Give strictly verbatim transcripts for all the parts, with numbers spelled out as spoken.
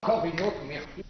Encore une autre, merci.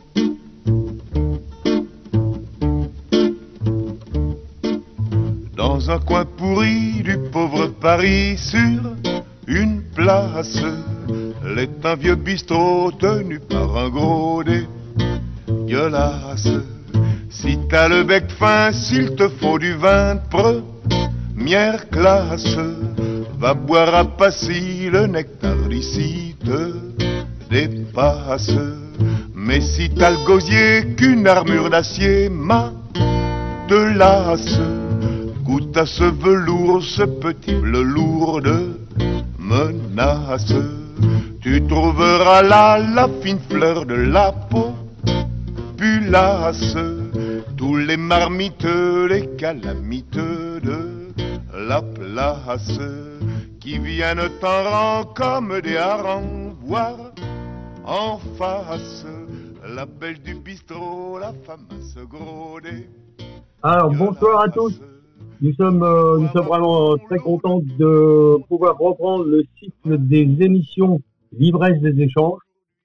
Dans un coin pourri du pauvre Paris, sur une place, l'est un vieux bistrot tenu par un gros dégueulasse. Si t'as le bec fin, s'il te faut du vin de première classe, va boire à Passy, le nectar d'ici te dépasse. Mais si t'as le gosier qu'une armure d'acier m'a de lasse, goûte à ce velours, ce petit bleu lourd de menace. Tu trouveras là la fine fleur de la populace, tous les marmiteux, les calamiteux de la place, qui viennent en rang comme des harengs voir en face la belle du bistrot, la femme à ce gros dé. Alors bonsoir à tous. Nous sommes, euh, nous sommes vraiment très contents de pouvoir reprendre le cycle des émissions L'ivresse des échanges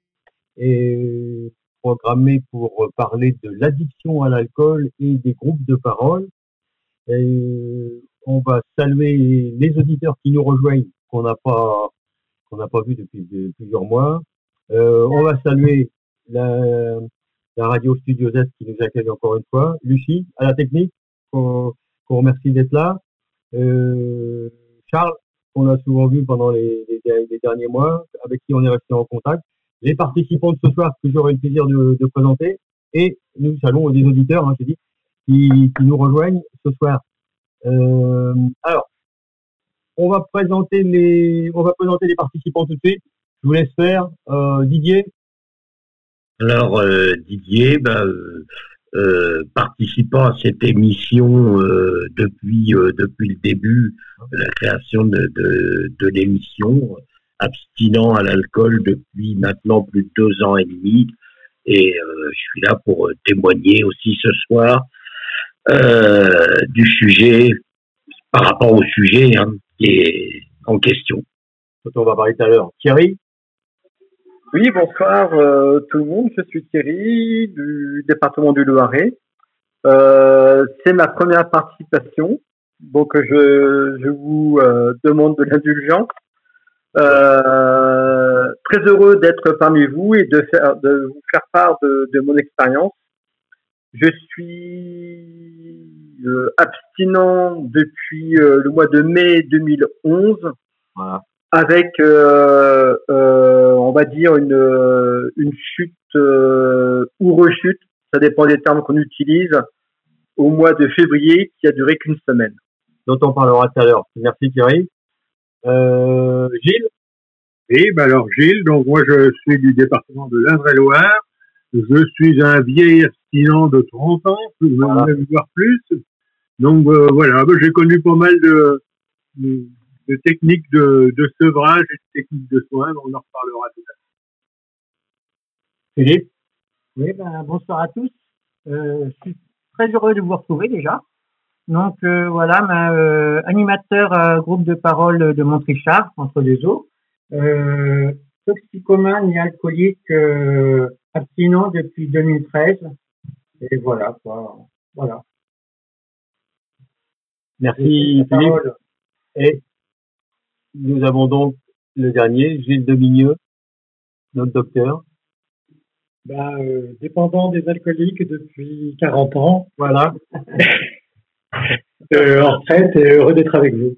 et programmé pour parler de l'addiction à l'alcool et des groupes de parole. Et on va saluer les auditeurs qui nous rejoignent, qu'on n'a pas, qu'on n'a pas vu depuis de, plusieurs mois. Euh, on va saluer la, la radio Studio Z qui nous accueille encore une fois. Lucie, à la technique, qu'on, qu'on remercie d'être là. Euh, Charles, qu'on a souvent vu pendant les, les, les derniers mois, avec qui on est resté en contact. Les participants de ce soir que j'aurai le plaisir de, de présenter. Et nous saluons des auditeurs, hein, j'ai dit, qui, qui nous rejoignent ce soir. Euh, alors, on va présenter les, on va présenter les participants tout de suite. Je vous laisse faire. Euh, Didier. Alors, euh, Didier, bah, euh, euh, participant à cette émission euh, depuis euh, depuis le début de la création de, de, de l'émission, abstinent à l'alcool depuis maintenant plus de deux ans et demi, et euh, je suis là pour témoigner aussi ce soir euh, du sujet, par rapport au sujet hein, qui est en question. Dont on va parler tout à l'heure. Thierry. Oui, bonsoir euh, tout le monde, je suis Thierry du département du Loiret. Euh, c'est ma première participation, donc je, je vous euh, demande de l'indulgence. Euh, très heureux d'être parmi vous et de, faire, de vous faire part de, de mon expérience. Je suis euh, abstinent depuis euh, le mois de mai deux mille onze. Voilà. Avec, euh, euh, on va dire, une, une chute euh, ou rechute, ça dépend des termes qu'on utilise, au mois de février, qui a duré qu'une semaine. Dont on parlera tout à l'heure. Merci Thierry. Euh, Gilles. Oui, ben alors Gilles, donc moi je suis du département de l'Indre-et-Loire. Je suis un vieil abstinent de trente ans, voilà. Même voir plus. Donc euh, voilà, ben, j'ai connu pas mal de... de de techniques de, de sevrage et de techniques de soins, on en reparlera tout à l'heure. Philippe. Oui, ben, bonsoir à tous. Euh, je suis très heureux de vous retrouver déjà. Donc euh, voilà, ben, euh, animateur euh, groupe de parole de Montrichard, entre deux eaux. Euh, toxicomane et alcoolique euh, abstinent depuis deux mille treize. Et voilà, quoi. Voilà. Merci Philippe. Et nous avons donc le dernier, Gilles Demigneux, notre docteur. Ben, euh, dépendant des alcooliques depuis quarante ans. Voilà. euh, en retraite et heureux d'être avec vous.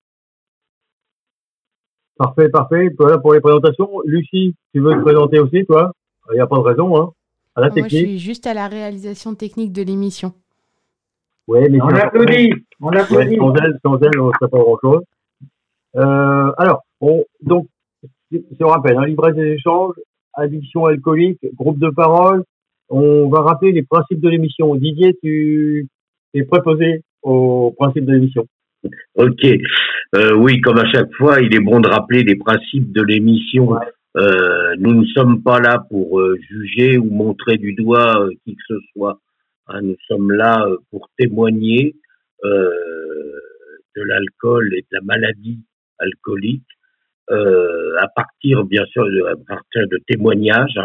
Parfait, parfait. Voilà pour les présentations. Lucie, tu veux te présenter aussi, toi? Il n'y a pas de raison, hein. À la Moi, technique. je suis juste à la réalisation technique de l'émission. Ouais, mais on l'applaudit. On l'applaudit. Sans elle, sans elle, on ne ferait pas grand-chose. Euh, alors, on, donc, je rappelle, hein, l'ivresse des échanges, addiction alcoolique, groupe de parole. On va rappeler les principes de l'émission. Didier, tu es préposé aux principes de l'émission. Ok. Euh, oui, comme à chaque fois, il est bon de rappeler les principes de l'émission. Ouais. Euh, nous ne sommes pas là pour euh, juger ou montrer du doigt euh, qui que ce soit. Hein, nous sommes là euh, pour témoigner euh, de l'alcool et de la maladie alcoolique, euh, à partir, bien sûr, de, à partir de témoignages, hein,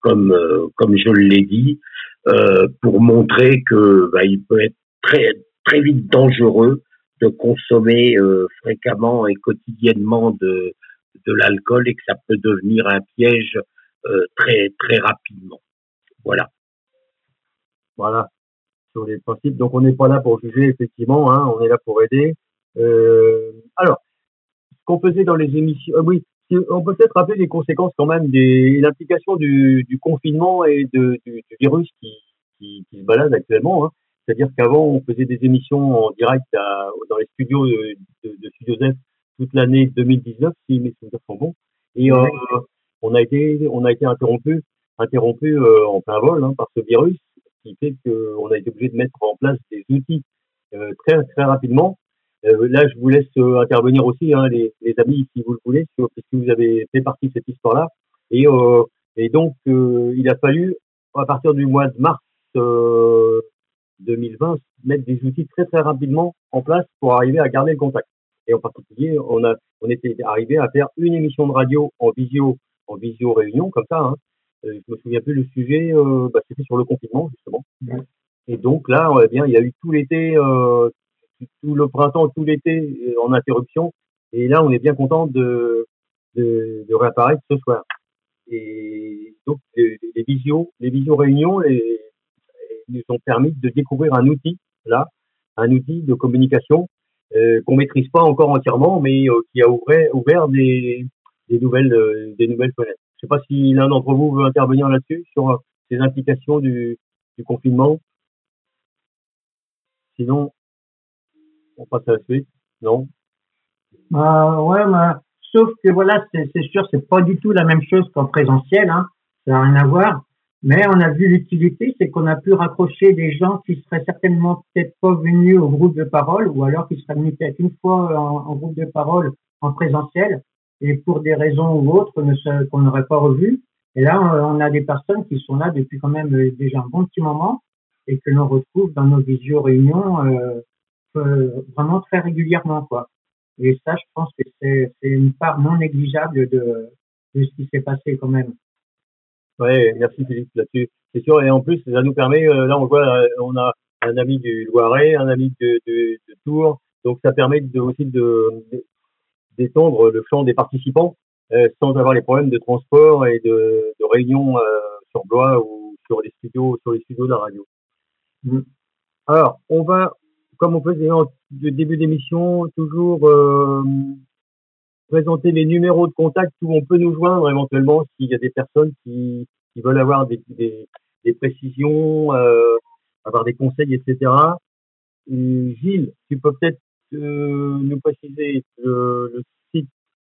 comme euh, comme je l'ai dit, euh, pour montrer que bah, il peut être très très vite dangereux de consommer euh, fréquemment et quotidiennement de de l'alcool et que ça peut devenir un piège euh, très très rapidement. Voilà. Voilà, sur les principes. Donc on n'est pas là pour juger, effectivement, hein, on est là pour aider. Euh, alors, ce qu'on faisait dans les émissions, euh, oui, on peut peut-être rappeler les conséquences quand même des l'implication du, du confinement et de, du, du virus qui, qui, qui se balade actuellement. Hein. C'est-à-dire qu'avant, on faisait des émissions en direct à, dans les studios de, de, de Studio Z toute l'année deux mille dix-neuf, si mes souvenirs sont bons. Et euh, on a été, on a été interrompu, interrompu euh, en plein vol hein, par ce virus, qui fait qu'on a été obligé de mettre en place des outils euh, très très rapidement. Euh, là, je vous laisse euh, intervenir aussi, hein, les, les amis, si vous le voulez, sur, puisque vous avez fait partie de cette histoire-là. Et, euh, et donc, euh, il a fallu, à partir du mois de mars euh, deux mille vingt, mettre des outils très très rapidement en place pour arriver à garder le contact. Et en particulier, on a, on était arrivé à faire une émission de radio en visio, en visio réunion, comme ça. Hein. Euh, je me souviens plus le sujet, euh, bah, c'était sur le confinement justement. Ouais. Et donc là, eh bien, il y a eu tout l'été, euh, tout le printemps, tout l'été en interruption. Et là, on est bien content de, de, de réapparaître ce soir. Et donc, les, les visios, les visio réunions, les, les nous ont permis de découvrir un outil, là, un outil de communication euh, qu'on maîtrise pas encore entièrement, mais euh, qui a ouvert, ouvert des, des nouvelles, euh, des nouvelles fenêtres. Je sais pas si l'un d'entre vous veut intervenir là-dessus sur euh, ces implications du, du confinement. Sinon, on passe à la suite. Non? Euh, ouais, mais, sauf que voilà, c'est, c'est sûr, c'est pas du tout la même chose qu'en présentiel, hein. Ça n'a rien à voir. Mais on a vu l'utilité, c'est qu'on a pu raccrocher des gens qui seraient certainement peut-être pas venus au groupe de parole, ou alors qui seraient venus peut-être une fois en, en groupe de parole en présentiel, et pour des raisons ou autres ne, qu'on n'aurait pas revues. Et là, on a des personnes qui sont là depuis quand même déjà un bon petit moment, et que l'on retrouve dans nos visio-réunions euh, euh, vraiment très régulièrement, quoi. Et ça, je pense que c'est, c'est une part non négligeable de, de ce qui s'est passé quand même. Ouais, merci Philippe là-dessus. C'est sûr, et en plus, ça nous permet, euh, là on voit, euh, on a un ami du Loiret, un ami de, de, de Tours, donc ça permet de, aussi de, de d'étendre le champ des participants euh, sans avoir les problèmes de transport et de, de réunion euh, sur Blois ou sur les studios, sur les studios de la radio. Mmh. Alors, on va, comme on faisait en début d'émission, toujours euh, présenter les numéros de contact où on peut nous joindre éventuellement s'il y a des personnes qui, qui veulent avoir des, des, des précisions, euh, avoir des conseils, et cetera. Et Gilles, tu peux peut-être euh, nous préciser le, le site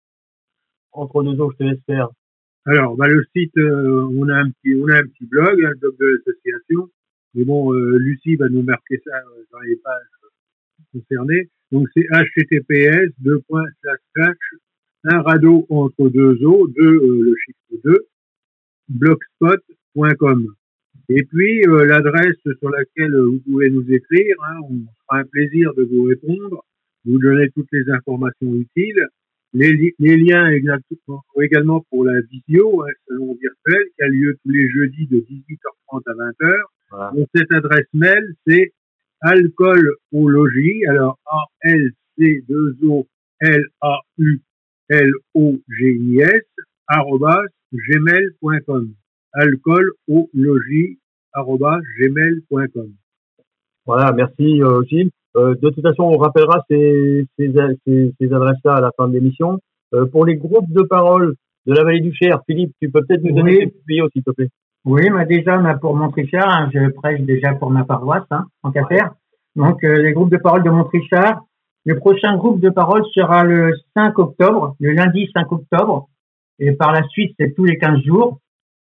Entre deux eaux, je te laisse faire. Alors, bah, le site, euh, on a un petit, on a un petit blog, un blog de l'association. Mais bon, euh, Lucie va nous marquer ça euh, dans les pages concernées. Donc, c'est H T T P S deux points slash slash un radeau entre deux eaux, deux, euh, le chiffre deux, blogspot point com. Et puis, euh, l'adresse sur laquelle vous pouvez nous écrire, hein, on fera un plaisir de vous répondre, vous donner toutes les informations utiles. Les, li- les liens exactement, également pour la vidéo, un salon virtuel qui a lieu tous les jeudis de dix-huit heures trente à vingt heures. Voilà. Donc, cette adresse mail, c'est alcoolologie, alors A L C deux O L A U L O G I S, arrobas, gmail point com. alcoolologie, arrobas, gmail point com. Voilà, merci euh, Gilles. Euh, de toute façon, on rappellera ces, ces, ces, ces adresses-là à la fin de l'émission. Euh, pour les groupes de parole de la Vallée du Cher, Philippe, tu peux peut-être nous donner oui. tes tuyaux, s'il te plaît. Oui, mais déjà, mais pour Montrichard, hein, je prêche déjà pour ma paroisse, hein, en qu'à faire. Donc, euh, les groupes de parole de Montrichard. Le prochain groupe de parole sera le cinq octobre, le lundi cinq octobre. Et par la suite, c'est tous les quinze jours.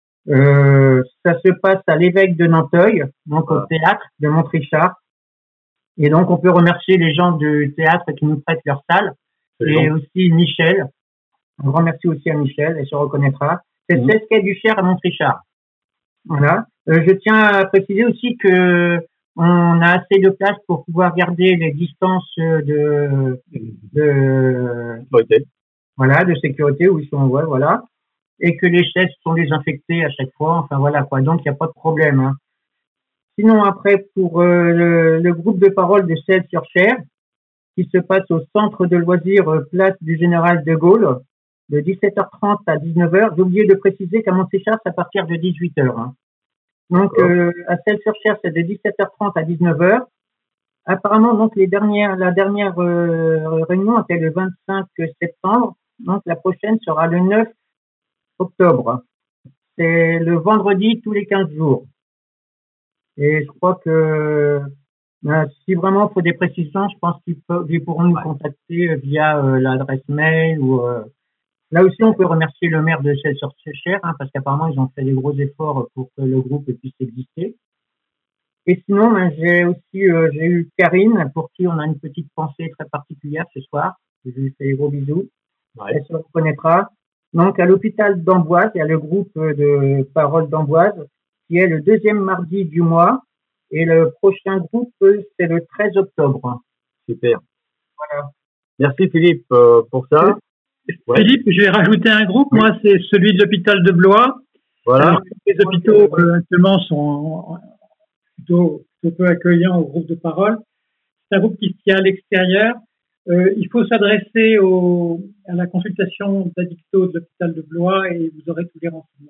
Euh, ça se passe à l'évêque de Nanteuil, donc au théâtre de Montrichard. Et donc, on peut remercier les gens du théâtre qui nous prêtent leur salle. C'est et bon. Aussi Michel. On remercie aussi à Michel, elle se reconnaîtra. C'est mmh. seize quai du Cher à Montrichard. Voilà. Euh, je tiens à préciser aussi que on a assez de place pour pouvoir garder les distances de, de, sécurité. Voilà, de sécurité où ils sont, ouais, voilà. et que les chaises sont désinfectées à chaque fois. Enfin voilà quoi, donc il n'y a pas de problème. Hein. Sinon après pour euh, le, le groupe de parole de Celles-sur-Cher qui se passe au centre de loisirs euh, place du Général de Gaulle de dix-sept heures trente à dix-neuf heures. J'ai oublié de préciser qu'à Montéchar c'est à partir de dix-huit heures. Hein. Donc euh, à Celles-sur-Cher c'est de dix-sept heures trente à dix-neuf heures. Apparemment donc les dernières la dernière euh, réunion était le vingt-cinq septembre. Donc la prochaine sera le neuf octobre. C'est le vendredi tous les quinze jours. Et je crois que euh, si vraiment il faut des précisions, je pense qu'ils, peuvent, ils pourront nous contacter via euh, l'adresse mail ou euh... là aussi on peut remercier le maire de Celles-sur-Cher hein, parce qu'apparemment ils ont fait des gros efforts pour que le groupe puisse exister. Et sinon, ben, j'ai aussi euh, j'ai eu Karine pour qui on a une petite pensée très particulière ce soir. Je lui fais des gros bisous. Ouais. Elle se reconnaîtra. Donc, à l'hôpital d'Amboise, il y a le groupe de Parole d'Amboise qui est le deuxième mardi du mois. Et le prochain groupe, c'est le treize octobre. Super. Voilà. Merci Philippe euh, pour ça. Ouais. Philippe, je vais rajouter un groupe. Oui. Moi, c'est celui de l'hôpital de Blois. Voilà. Alors, les hôpitaux euh, actuellement sont plutôt, plutôt peu accueillants au groupe de parole. C'est un groupe qui se tient à l'extérieur. Euh, il faut s'adresser au, à la consultation d'addictos de l'hôpital de Blois et vous aurez tous les renseignements.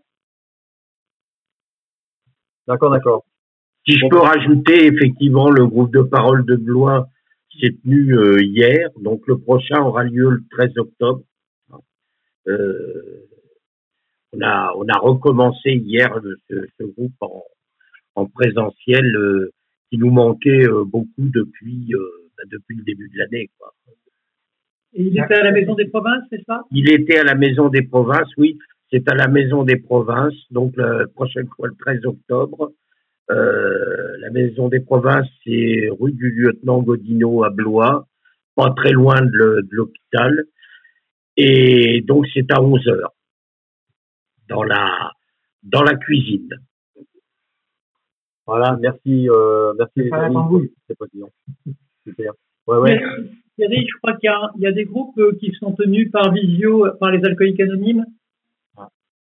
D'accord, d'accord. Si je peux rajouter, effectivement, le groupe de parole de Blois s'est tenu euh, hier, donc le prochain aura lieu le treize octobre. Euh, on a on a recommencé hier ce, ce groupe en, en présentiel euh, qui nous manquait euh, beaucoup depuis euh, bah, depuis le début de l'année, quoi. Et il était à la Maison des Provinces, c'est ça? Il était à la Maison des Provinces, oui. C'est à la Maison des Provinces, donc la prochaine fois le treize octobre. Euh, la Maison des Provinces, c'est rue du Lieutenant Godineau à Blois, pas très loin de, le, de l'hôpital. Et donc c'est à onze heures dans la dans la cuisine. Voilà, merci, euh, merci. C'est pas la tambouille. C'est pas bien. Super. Ouais, ouais. Thierry, je crois qu'il y a, il y a des groupes qui sont tenus par visio, par les alcooliques anonymes. Ah.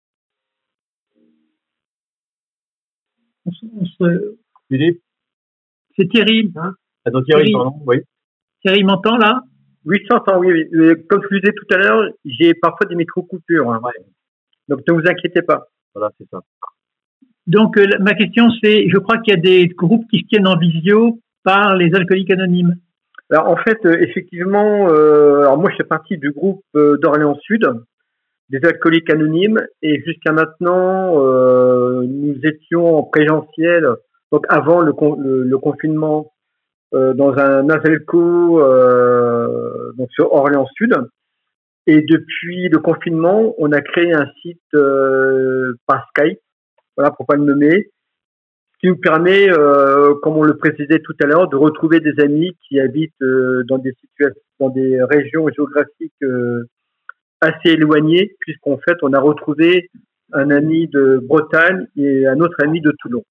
On se, on se... Philippe. C'est Thierry. Hein Attends, Thierry, Thierry. Pardon, oui. Thierry m'entend là? Oui, je t'entends, oui, oui. Comme je le disais tout à l'heure, j'ai parfois des micro-coupures. Hein. Ouais. Donc ne vous inquiétez pas. Voilà, c'est ça. Donc euh, ma question c'est, je crois qu'il y a des groupes qui se tiennent en visio par les alcooliques anonymes. Alors en fait, euh, effectivement, euh, alors moi je fais partie du groupe euh, d'Orléans Sud, des alcooliques anonymes, et jusqu'à maintenant, euh, nous étions en présentiel, donc avant le, con, le, le confinement, euh, dans un Azelco, euh, donc sur Orléans Sud. Et depuis le confinement, on a créé un site euh, par Skype, voilà, pour pas le nommer, qui nous permet, euh, comme on le précisait tout à l'heure, de retrouver des amis qui habitent euh, dans des situations, dans des régions géographiques euh, assez éloignées, puisqu'en fait, on a retrouvé un ami de Bretagne et un autre ami de Toulon.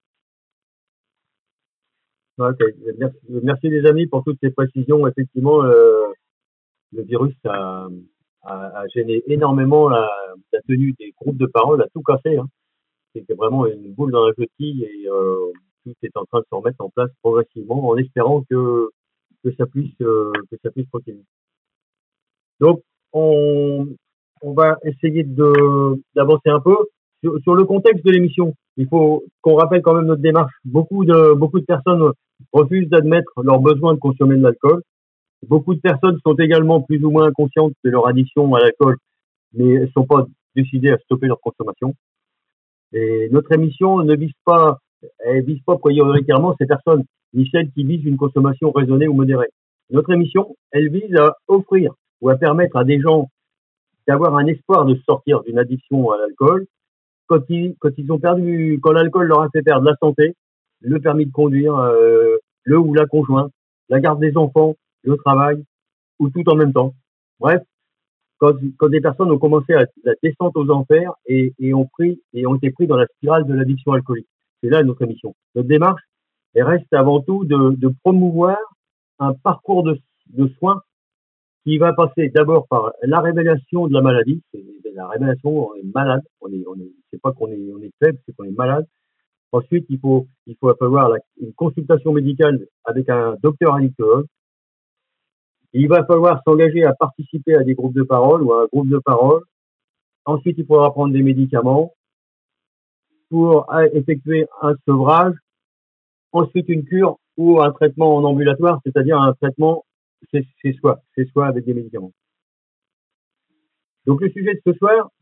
Okay. Merci, merci les amis pour toutes ces précisions. Effectivement, euh, le virus a, a, a gêné énormément la, la tenue des groupes de parole, a tout cassé. Hein. C'était vraiment une boule dans la coquille et euh, tout est en train de se remettre en place progressivement en espérant que, que ça puisse, euh, que ça puisse continuer. Donc, on, on va essayer de, d'avancer un peu sur, sur le contexte de l'émission. Il faut qu'on rappelle quand même notre démarche. Beaucoup de, beaucoup de personnes refusent d'admettre leur besoin de consommer de l'alcool. Beaucoup de personnes sont également plus ou moins conscientes de leur addiction à l'alcool, mais ne sont pas décidées à stopper leur consommation. Et notre émission ne vise pas, elle vise pas prioritairement ces personnes, ni celles qui visent une consommation raisonnée ou modérée. Notre émission, elle vise à offrir ou à permettre à des gens d'avoir un espoir de sortir d'une addiction à l'alcool quand ils, quand ils ont perdu, quand l'alcool leur a fait perdre la santé, le permis de conduire, euh, le ou la conjointe, la garde des enfants, le travail, ou tout en même temps. Bref. Quand, quand des personnes ont commencé à la descente aux enfers et, et ont pris et ont été pris dans la spirale de l'addiction alcoolique. C'est là notre émission. Notre démarche, elle reste avant tout de, de promouvoir un parcours de, de soins qui va passer d'abord par la révélation de la maladie, c'est c'est la révélation, on est malade, on est, on est, c'est pas qu'on est, on est faible, c'est qu'on est malade. Ensuite, il faut, il faut avoir la, une consultation médicale avec un docteur addictologue. Il va falloir s'engager à participer à des groupes de parole ou à un groupe de parole. Ensuite, il faudra prendre des médicaments pour effectuer un sevrage. Ensuite, une cure ou un traitement en ambulatoire, c'est-à-dire un traitement, c'est, c'est soit, c'est soit avec des médicaments. Donc, le sujet de ce soir,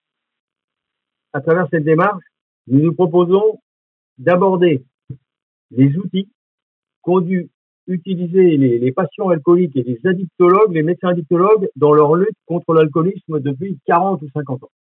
à travers cette démarche, nous nous proposons d'aborder les outils qu'ont dû utiliser les, les patients alcooliques et les addictologues, les médecins addictologues, dans leur lutte contre l'alcoolisme depuis quarante ou cinquante ans.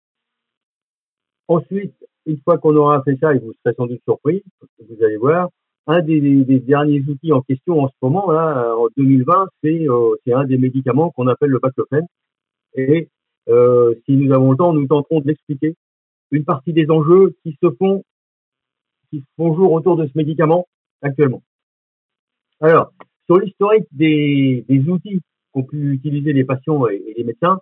Ensuite, une fois qu'on aura fait ça, et vous serez sans doute surpris, parce que vous allez voir, un des, des, des derniers outils en question en ce moment, là, en deux mille vingt, c'est, euh, c'est un des médicaments qu'on appelle le baclofen. Et euh, si nous avons le temps, nous tenterons de l'expliquer. Une partie des enjeux qui se font, qui se font jour autour de ce médicament actuellement. Alors, sur l'historique des, des outils qu'ont pu utiliser les patients et, et les médecins,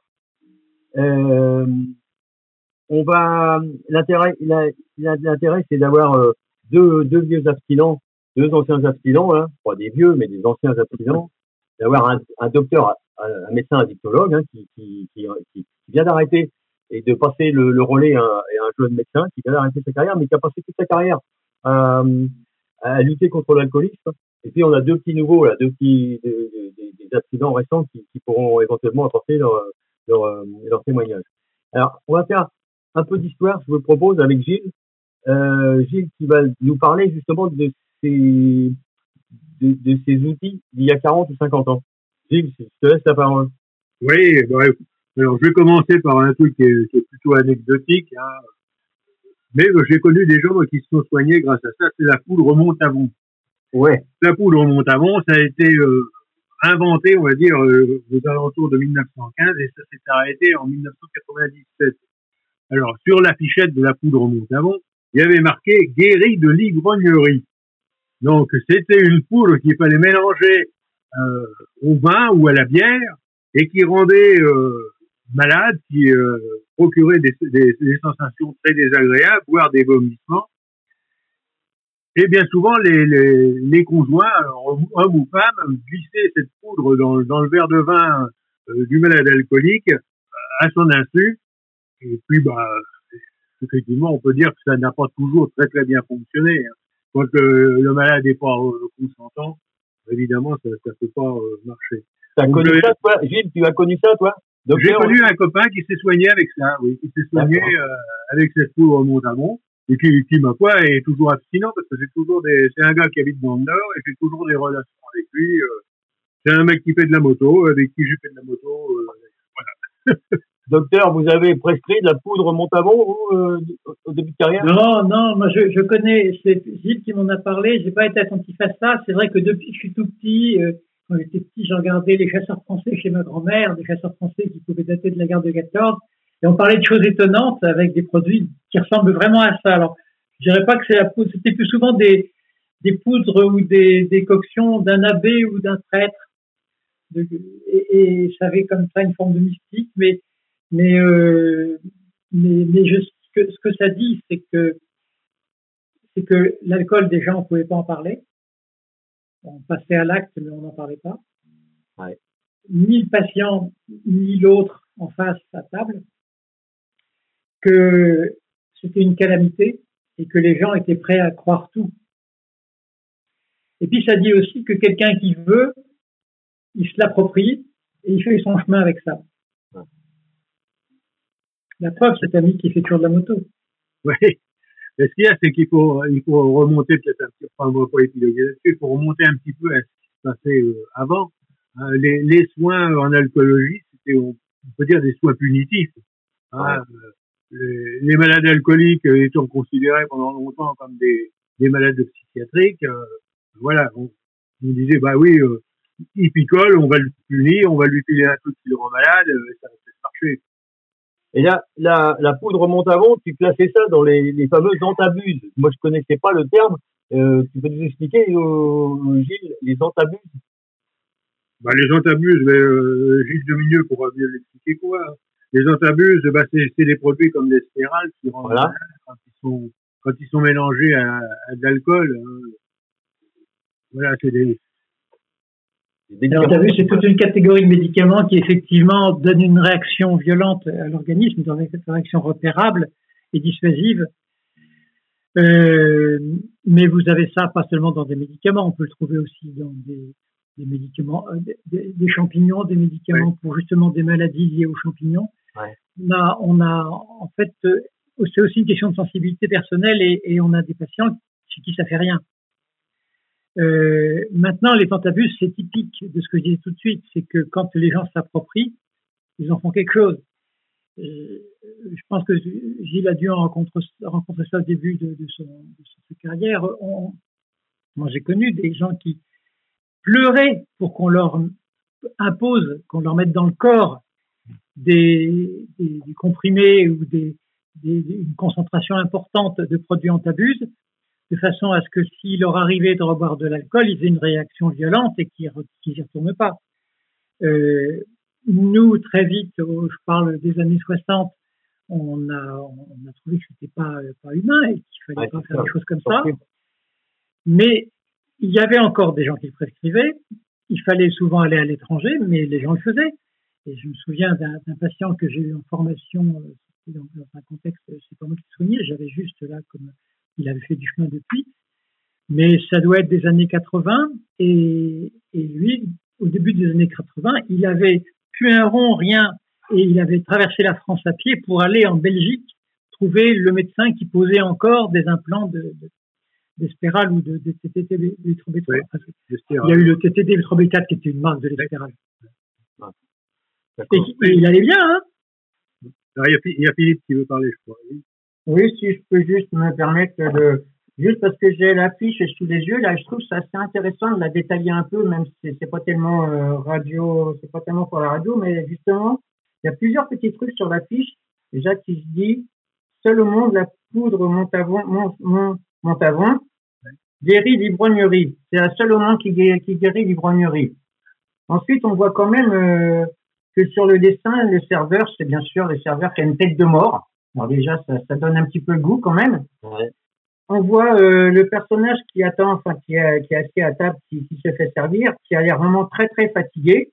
euh, on va, l'intérêt, l'intérêt, c'est d'avoir euh, deux, deux vieux abstinents, deux anciens abstinents, hein, pas des vieux, mais des anciens abstinents, d'avoir un, un docteur, un, un médecin addictologue, hein, qui, qui, qui, qui vient d'arrêter et de passer le, le relais à un, à un jeune médecin qui vient d'arrêter sa carrière, mais qui a passé toute sa carrière à, à lutter contre l'alcoolisme. Et puis on a deux petits nouveaux, là, deux petits des, des, des abstinents récents qui, qui pourront éventuellement apporter leur, leur, leur témoignage. Alors, on va faire un peu d'histoire, je vous le propose, avec Gilles. Euh, Gilles qui va nous parler justement de ces, de, de ces outils d'il y a quarante ou cinquante ans. Gilles, je te laisse la parole. Oui, bref. Alors, je vais commencer par un truc qui est, qui est plutôt anecdotique, hein. Mais euh, j'ai connu des gens qui se sont soignés grâce à ça, c'est la poudre Montavon. Ouais. La poudre Montavon, ça a été euh, inventé, on va dire, euh, aux alentours de mille neuf cent quinze et ça s'est arrêté en mille neuf cent quatre-vingt-dix-sept. Alors, sur l'affichette de la poudre Montavon, il y avait marqué « guéri de l'ivrognerie ». Donc, c'était une poudre qu'il fallait mélanger euh, au vin ou à la bière et qui rendait euh, malade, qui euh, procurait des, des, des sensations très désagréables, voire des vomissements. Et bien souvent, les, les, les conjoints, hommes ou femmes, glissaient cette poudre dans, dans le verre de vin euh, du malade alcoolique à son insu. Et puis, bah, effectivement, on peut dire que ça n'a pas toujours très très bien fonctionné. Quand le, le malade n'est pas euh, consentant, évidemment, ça ne peut pas euh, marcher. Tu as connu euh, ça, toi, Gilles, tu as connu ça, toi? J'ai connu un copain qui s'est soigné avec ça, oui, qui s'est soigné euh, avec cette poudre Montavon, et qui, qui, ma foi, est toujours abstinent, parce que c'est toujours des, c'est un gars qui habite dans le Nord, et j'ai toujours des relations avec lui. Euh, c'est un mec qui fait de la moto, avec qui j'ai fait de la moto, euh, voilà. Docteur, vous avez prescrit de la poudre Montavon, vous, euh, au début de carrière? Non, non, moi je, je connais, c'est Gilles qui m'en a parlé, j'ai pas été attentif à ça. C'est vrai que depuis que je suis tout petit, euh, quand j'étais petit, j'ai regardé les chasseurs français chez ma grand-mère, des chasseurs français qui pouvaient dater de la guerre de quatorze, et on parlait de choses étonnantes avec des produits qui ressemblent vraiment à ça. Alors, je dirais pas que c'est la poudre, c'était plus souvent des, des poudres ou des, des coctions d'un abbé ou d'un prêtre, de, et, et ça avait comme ça une forme de mystique, mais Mais, euh, mais, mais je, ce, que, ce que ça dit, c'est que, c'est que l'alcool, déjà, on pouvait pas en parler. On passait à l'acte, mais on n'en parlait pas. Ouais. Ni le patient, ni l'autre en face à table. Que c'était une calamité et que les gens étaient prêts à croire tout. Et puis, ça dit aussi que quelqu'un qui veut, il se l'approprie et il fait son chemin avec ça. Ouais. La preuve, cet ami qui fait toujours de la moto. Oui. Mais ce qu'il y a, c'est qu'il faut, il faut remonter peut-être un petit peu, enfin, pas épiloguer là-dessus, il faut remonter un petit peu à ce qui se passait euh, avant. Hein, les, les soins en alcoolologie, c'était, on peut dire, des soins punitifs. Hein, ouais. les, les malades alcooliques étant considérés pendant longtemps comme des, des malades psychiatriques, euh, voilà, on, on disait, bah oui, euh, il picole, on va le punir, on va lui filer un truc qui le rend malade, euh, ça va peut-être marcher. Et là, la, la poudre Montavon, tu plaçais ça dans les, les fameuses antabuses. Moi, je connaissais pas le terme. Euh, tu peux nous expliquer, euh, Gilles, les antabuses? Bah, les antabuses, mais, euh, Gilles Deminieux pourra bien l'expliquer quoi. les antabuses, bah, c'est, c'est des produits comme l'Espéral qui rendent, Voilà. quand ils sont, quand ils sont mélangés à, à de l'alcool, hein, voilà, c'est des, Alors, tu as vu, c'est toute une catégorie de médicaments qui, effectivement, donnent une réaction violente à l'organisme, dans une réaction repérable et dissuasive. Euh, mais vous avez ça pas seulement dans des médicaments, on peut le trouver aussi dans des, des médicaments, euh, des, des champignons, des médicaments oui. pour justement des maladies liées aux champignons. Ouais. On a, on a, en fait, euh, c'est aussi une question de sensibilité personnelle et, et on a des patients chez qui ça fait rien. Euh, maintenant, les Tantabus, c'est typique de ce que je disais tout de suite, c'est que quand les gens s'approprient, ils en font quelque chose. Euh, je pense que Gilles a dû en rencontrer, rencontrer ça au début de, de, son, de sa carrière. On, moi, j'ai connu des gens qui pleuraient pour qu'on leur impose, qu'on leur mette dans le corps des, des, des comprimés ou des, des, une concentration importante de produits Antabuse, de façon à ce que s'il leur arrivait de reboire de l'alcool, ils aient une réaction violente et qu'ils n'y retournent pas. Euh, nous, très vite, je parle des années soixante, on a, on a trouvé que c'était pas, pas humain et qu'il fallait ouais, pas faire ça. Des choses comme ça. Mais il y avait encore des gens qui le prescrivaient. Il fallait souvent aller à l'étranger, mais les gens le faisaient. Et je me souviens d'un, d'un patient que j'ai eu en formation, dans, dans un contexte, c'est pas moi qui soignais, j'avais juste là comme il avait fait du chemin depuis, mais ça doit être des années quatre-vingts, et, et lui, au début des années quatre-vingts, il avait pu un rond, rien, et il avait traversé la France à pied pour aller en Belgique trouver le médecin qui posait encore des implants de, de, d'Espéral ou de, de T T D Vitrobétal. Oui, il y a eu le T T D Vitrobétal qui était une marque de l'Espéral. Ouais. Et, et il allait bien, hein? Alors, il, y a, il y a Philippe qui veut parler, je crois. Oui. Oui, si je peux juste me permettre de, juste parce que j'ai l'affiche sous les yeux, là, je trouve ça assez intéressant de la détailler un peu, même si c'est, c'est pas tellement euh, radio, c'est pas tellement pour la radio, mais justement, il y a plusieurs petits trucs sur l'affiche, déjà qui se dit, seul au monde la poudre Montavon, Mont, Mont, Montavon, guérit l'ivrognerie. C'est la seule au monde qui guérit, qui guérit l'ivrognerie. Ensuite, on voit quand même euh, que sur le dessin, le serveur, c'est bien sûr le serveur qui a une tête de mort. Alors déjà, ça, ça donne un petit peu le goût quand même. Ouais. On voit euh, le personnage qui attend, enfin qui est, qui est assis à table, qui, qui se fait servir, qui a l'air vraiment très très fatigué.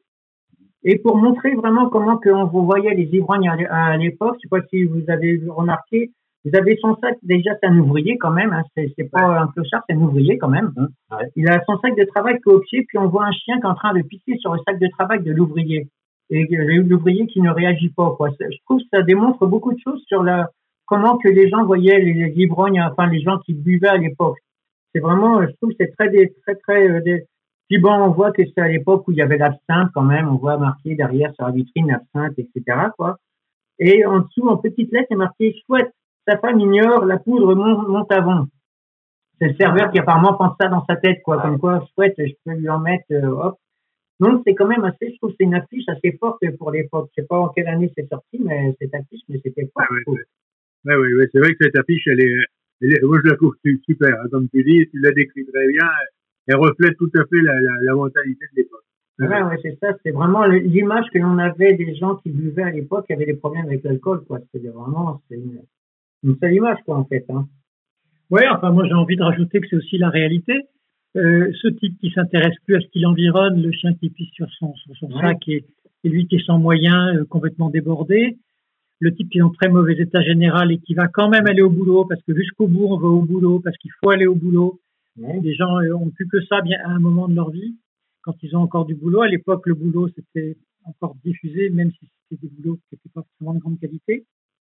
Et pour montrer vraiment comment que on vous voyait les ivrognes à, à l'époque, je sais pas si vous avez remarqué, vous avez son sac, déjà c'est un ouvrier quand même, hein, c'est, c'est pas ouais. un clochard, c'est un ouvrier quand même. Ouais. Il a son sac de travail copié, puis on voit un chien qui est en train de pisser sur le sac de travail de l'ouvrier. Et l'ouvrier qui ne réagit pas, quoi. Je trouve que ça démontre beaucoup de choses sur la, comment que les gens voyaient les ivrognes, enfin, les gens qui buvaient à l'époque. C'est vraiment, je trouve que c'est très, très, très, euh, des... Puis bon, on voit que c'est à l'époque où il y avait l'absinthe quand même, on voit marqué derrière sur la vitrine l'absinthe, et cetera, quoi. Et en dessous, en petites lettres, c'est marqué chouette, sa femme ignore la poudre Montavon. C'est le serveur qui apparemment pense ça dans sa tête, quoi, comme quoi, chouette, je peux lui en mettre, euh, hop. Donc, c'est quand même assez, je trouve que c'est une affiche assez forte pour l'époque. Je sais pas en quelle année c'est sorti, mais cette affiche, mais c'était fort. Oui, oui, oui, oui, oui. C'est vrai que cette affiche, elle est, elle est, moi je la trouve super, hein. Comme tu dis, tu la décris très bien, elle reflète tout à fait la, la, la mentalité de l'époque. Oui, ouais, ouais, c'est ça, c'est vraiment l'image que l'on avait des gens qui buvaient à l'époque, qui avaient des problèmes avec l'alcool, quoi. C'est vraiment, c'est une, une seule image, quoi, en fait, hein. Ouais, enfin, moi, j'ai envie de rajouter que c'est aussi la réalité. Euh, ce type qui s'intéresse plus à ce qui l'environne, le chien qui pisse sur son, sur son ouais. sac et, et lui qui est sans moyens, euh, complètement débordé, le type qui est en très mauvais état général et qui va quand même aller au boulot parce que jusqu'au bout on va au boulot, parce qu'il faut aller au boulot. Ouais. Les gens euh, ont plus que ça bien à un moment de leur vie, quand ils ont encore du boulot. À l'époque, le boulot c'était encore diffusé, même si c'était des boulots qui n'étaient pas forcément de grande qualité.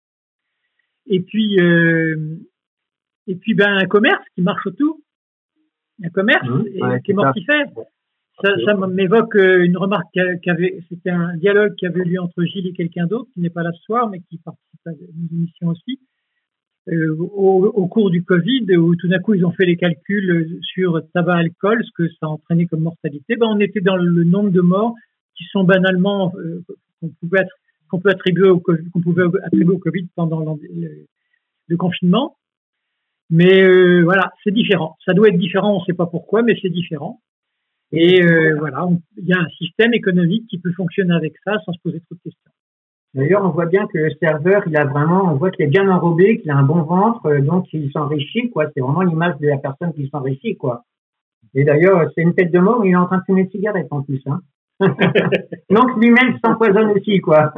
Et puis, euh, et puis ben un commerce qui marche autour. Un commerce mmh, et, ouais, qui est mortifère. Ça, ça m'évoque une remarque qu'avait, c'était un dialogue qui avait lieu entre Gilles et quelqu'un d'autre, qui n'est pas là ce soir, mais qui participe à une émission aussi, euh, au, au cours du Covid, où tout d'un coup ils ont fait les calculs sur tabac, alcool, ce que ça entraînait comme mortalité. Ben, on était dans le nombre de morts qui sont banalement, euh, qu'on pouvait, qu'on peut attribuer au COVID, qu'on pouvait attribuer au Covid pendant le, le confinement. Mais euh, voilà, c'est différent. Ça doit être différent, on ne sait pas pourquoi, mais c'est différent. Et euh, voilà, il y a un système économique qui peut fonctionner avec ça sans se poser trop de questions. D'ailleurs, on voit bien que le serveur, il a vraiment, on voit qu'il est bien enrobé, qu'il a un bon ventre, euh, donc il s'enrichit, quoi. C'est vraiment l'image de la personne qui s'enrichit, quoi. Et d'ailleurs, c'est une tête de mort, mais il est en train de fumer une cigarette en plus, hein. Donc lui-même s'empoisonne aussi, quoi.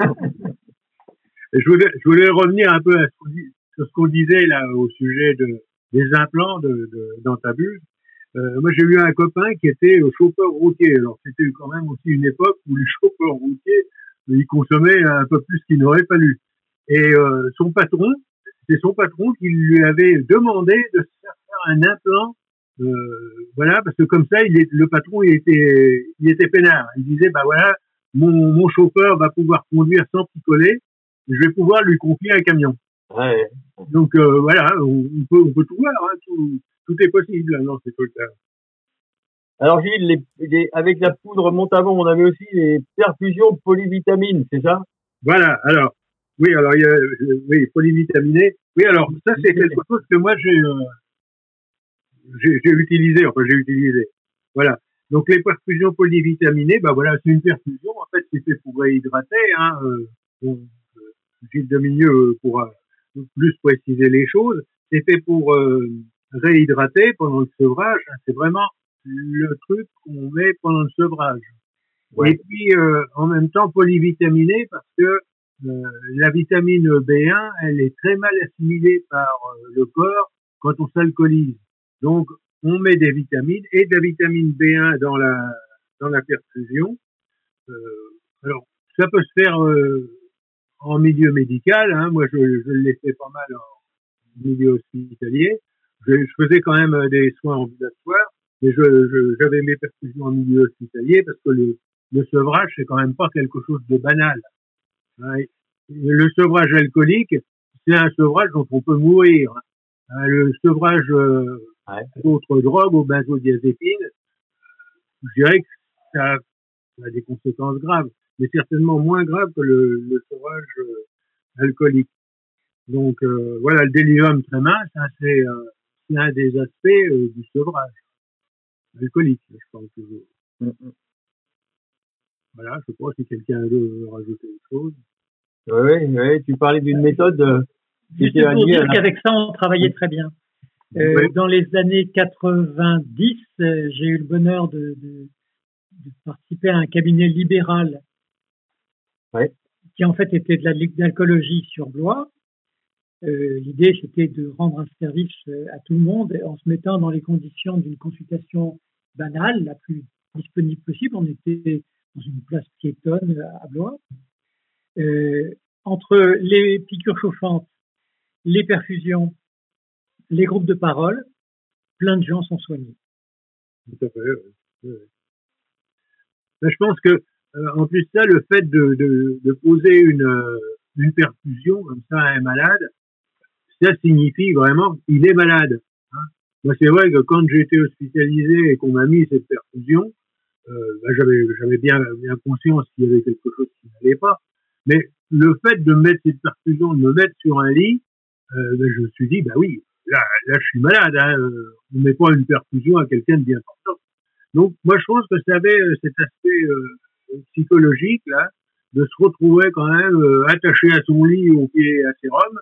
Je voulais, je voulais revenir un peu à ce qu'on dit, sur ce qu'on disait là au sujet de, des implants de, de, d'antabuse. Euh, moi, j'ai eu un copain qui était chauffeur routier. Alors, c'était quand même aussi une époque où les chauffeurs routiers, ils consommaient un peu plus qu'il n'aurait fallu. Et euh, son patron, c'est son patron qui lui avait demandé de se faire faire un implant. Euh, voilà, parce que comme ça, il est, le patron, il était, il était peinard. Il disait, bah voilà, mon, mon chauffeur va pouvoir conduire sans picoler. Je vais pouvoir lui confier un camion. Ouais. Donc euh, voilà, on, on peut, on peut tout voir, hein, tout, tout est possible dans ces trucs-là. Alors Gilles, les, les, avec la poudre Montavon, on avait aussi les perfusions polyvitamines, c'est ça? Voilà. Alors oui, alors il y a, oui, polyvitaminé. Oui, alors ça c'est quelque chose que moi j'ai, euh, j'ai, j'ai utilisé. Enfin, j'ai utilisé. Voilà. Donc les perfusions polyvitaminées, bah voilà, c'est une perfusion. En fait, c'est fait pour réhydrater. Hein, euh, bon, Gilles Dominieux pourra plus préciser les choses. C'est fait pour euh, réhydrater pendant le sevrage. C'est vraiment le truc qu'on met pendant le sevrage. Ouais. Et puis, euh, en même temps, polyvitaminé parce que euh, la vitamine B un, elle est très mal assimilée par euh, le corps quand on s'alcoolise. Donc, on met des vitamines et de la vitamine B un dans la dans la perfusion. Euh, alors, ça peut se faire euh, en milieu médical, hein. Moi je, je l'ai fait pas mal en milieu hospitalier. Je, je faisais quand même des soins ambulatoires, mais je, je, j'avais mes perfusions en milieu hospitalier parce que le, le sevrage c'est quand même pas quelque chose de banal. Hein. Le sevrage alcoolique, c'est un sevrage dont on peut mourir. Hein. Le sevrage euh, ouais. d'autres drogues, aux benzodiazépines, je dirais que ça a des conséquences graves, mais certainement moins grave que le, le sevrage euh, alcoolique. Donc euh, voilà, le délirium tremens, ça c'est, euh, c'est un des aspects euh, du sevrage alcoolique, je pense toujours. Mm-hmm. Voilà, je sais pas si quelqu'un veut rajouter une chose. Oui, oui, tu parlais d'une méthode euh, qui était pour dire qu'avec ça on travaillait très bien. Euh, oui. Dans les années quatre-vingt-dix, euh, j'ai eu le bonheur de, de de participer à un cabinet libéral ouais. qui en fait était de la d'alcoolologie sur Blois. Euh, l'idée c'était de rendre un service à tout le monde en se mettant dans les conditions d'une consultation banale, la plus disponible possible. On était dans une place piétonne à Blois. Euh, entre les piqûres chauffantes, les perfusions, les groupes de parole, plein de gens sont soignés. Tout à fait, oui. Oui. Je pense que, euh, en plus de ça, le fait de, de, de poser une, euh, une perfusion comme ça à un malade, ça signifie vraiment qu'il est malade. Hein. Moi, c'est vrai que quand j'ai été hospitalisé et qu'on m'a mis cette perfusion, euh, ben, j'avais, j'avais bien, bien conscience qu'il y avait quelque chose qui n'allait pas. Mais le fait de mettre cette perfusion, de me mettre sur un lit, euh, ben, je me suis dit, bah oui, là, là, je suis malade. Hein. On ne met pas une perfusion à quelqu'un de bien portant. Donc, moi, je pense que ça avait euh, cet aspect euh, psychologique, là, de se retrouver quand même euh, attaché à son lit au pied à sérum.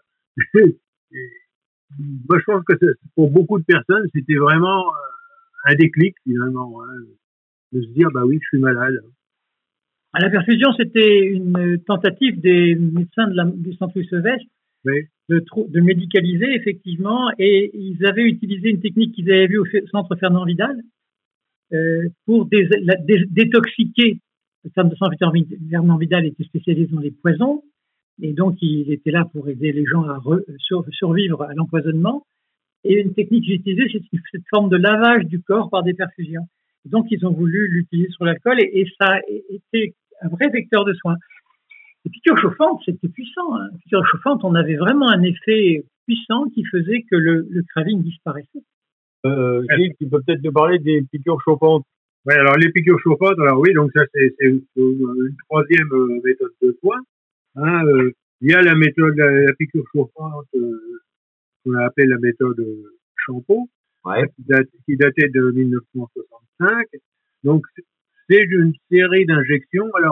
Moi, je pense que pour beaucoup de personnes, c'était vraiment euh, un déclic, finalement, hein, de se dire, bah oui, je suis malade. À la perfusion, c'était une tentative des médecins de la, du centre Louis-Sevestre oui. de, de médicaliser, effectivement, et ils avaient utilisé une technique qu'ils avaient vue au centre Fernand Vidal, Euh, pour dé, la, dé, détoxiquer. Le centre de santé Fernand Vidal était spécialisé dans les poisons et donc il était là pour aider les gens à re, sur, survivre à l'empoisonnement. Et une technique que j'ai utilisée, c'est cette forme de lavage du corps par des perfusions. Donc ils ont voulu l'utiliser sur l'alcool et, et ça a été un vrai vecteur de soins. Les piqûres chauffantes, c'était puissant. Hein. Les piqûres chauffantes, on avait vraiment un effet puissant qui faisait que le, le craving disparaissait. Euh, Gilles, tu peux peut-être nous parler des piqûres chauffantes. Oui, alors les piqûres chauffantes, alors oui, donc ça c'est, c'est une, une troisième euh, méthode de soin. Hein, euh, il y a la méthode, la, la piqûre chauffante, euh, qu'on appelle la méthode Champeau, ouais. qui, date, qui datait de mille neuf cent soixante-cinq. Donc c'est une série d'injections. Alors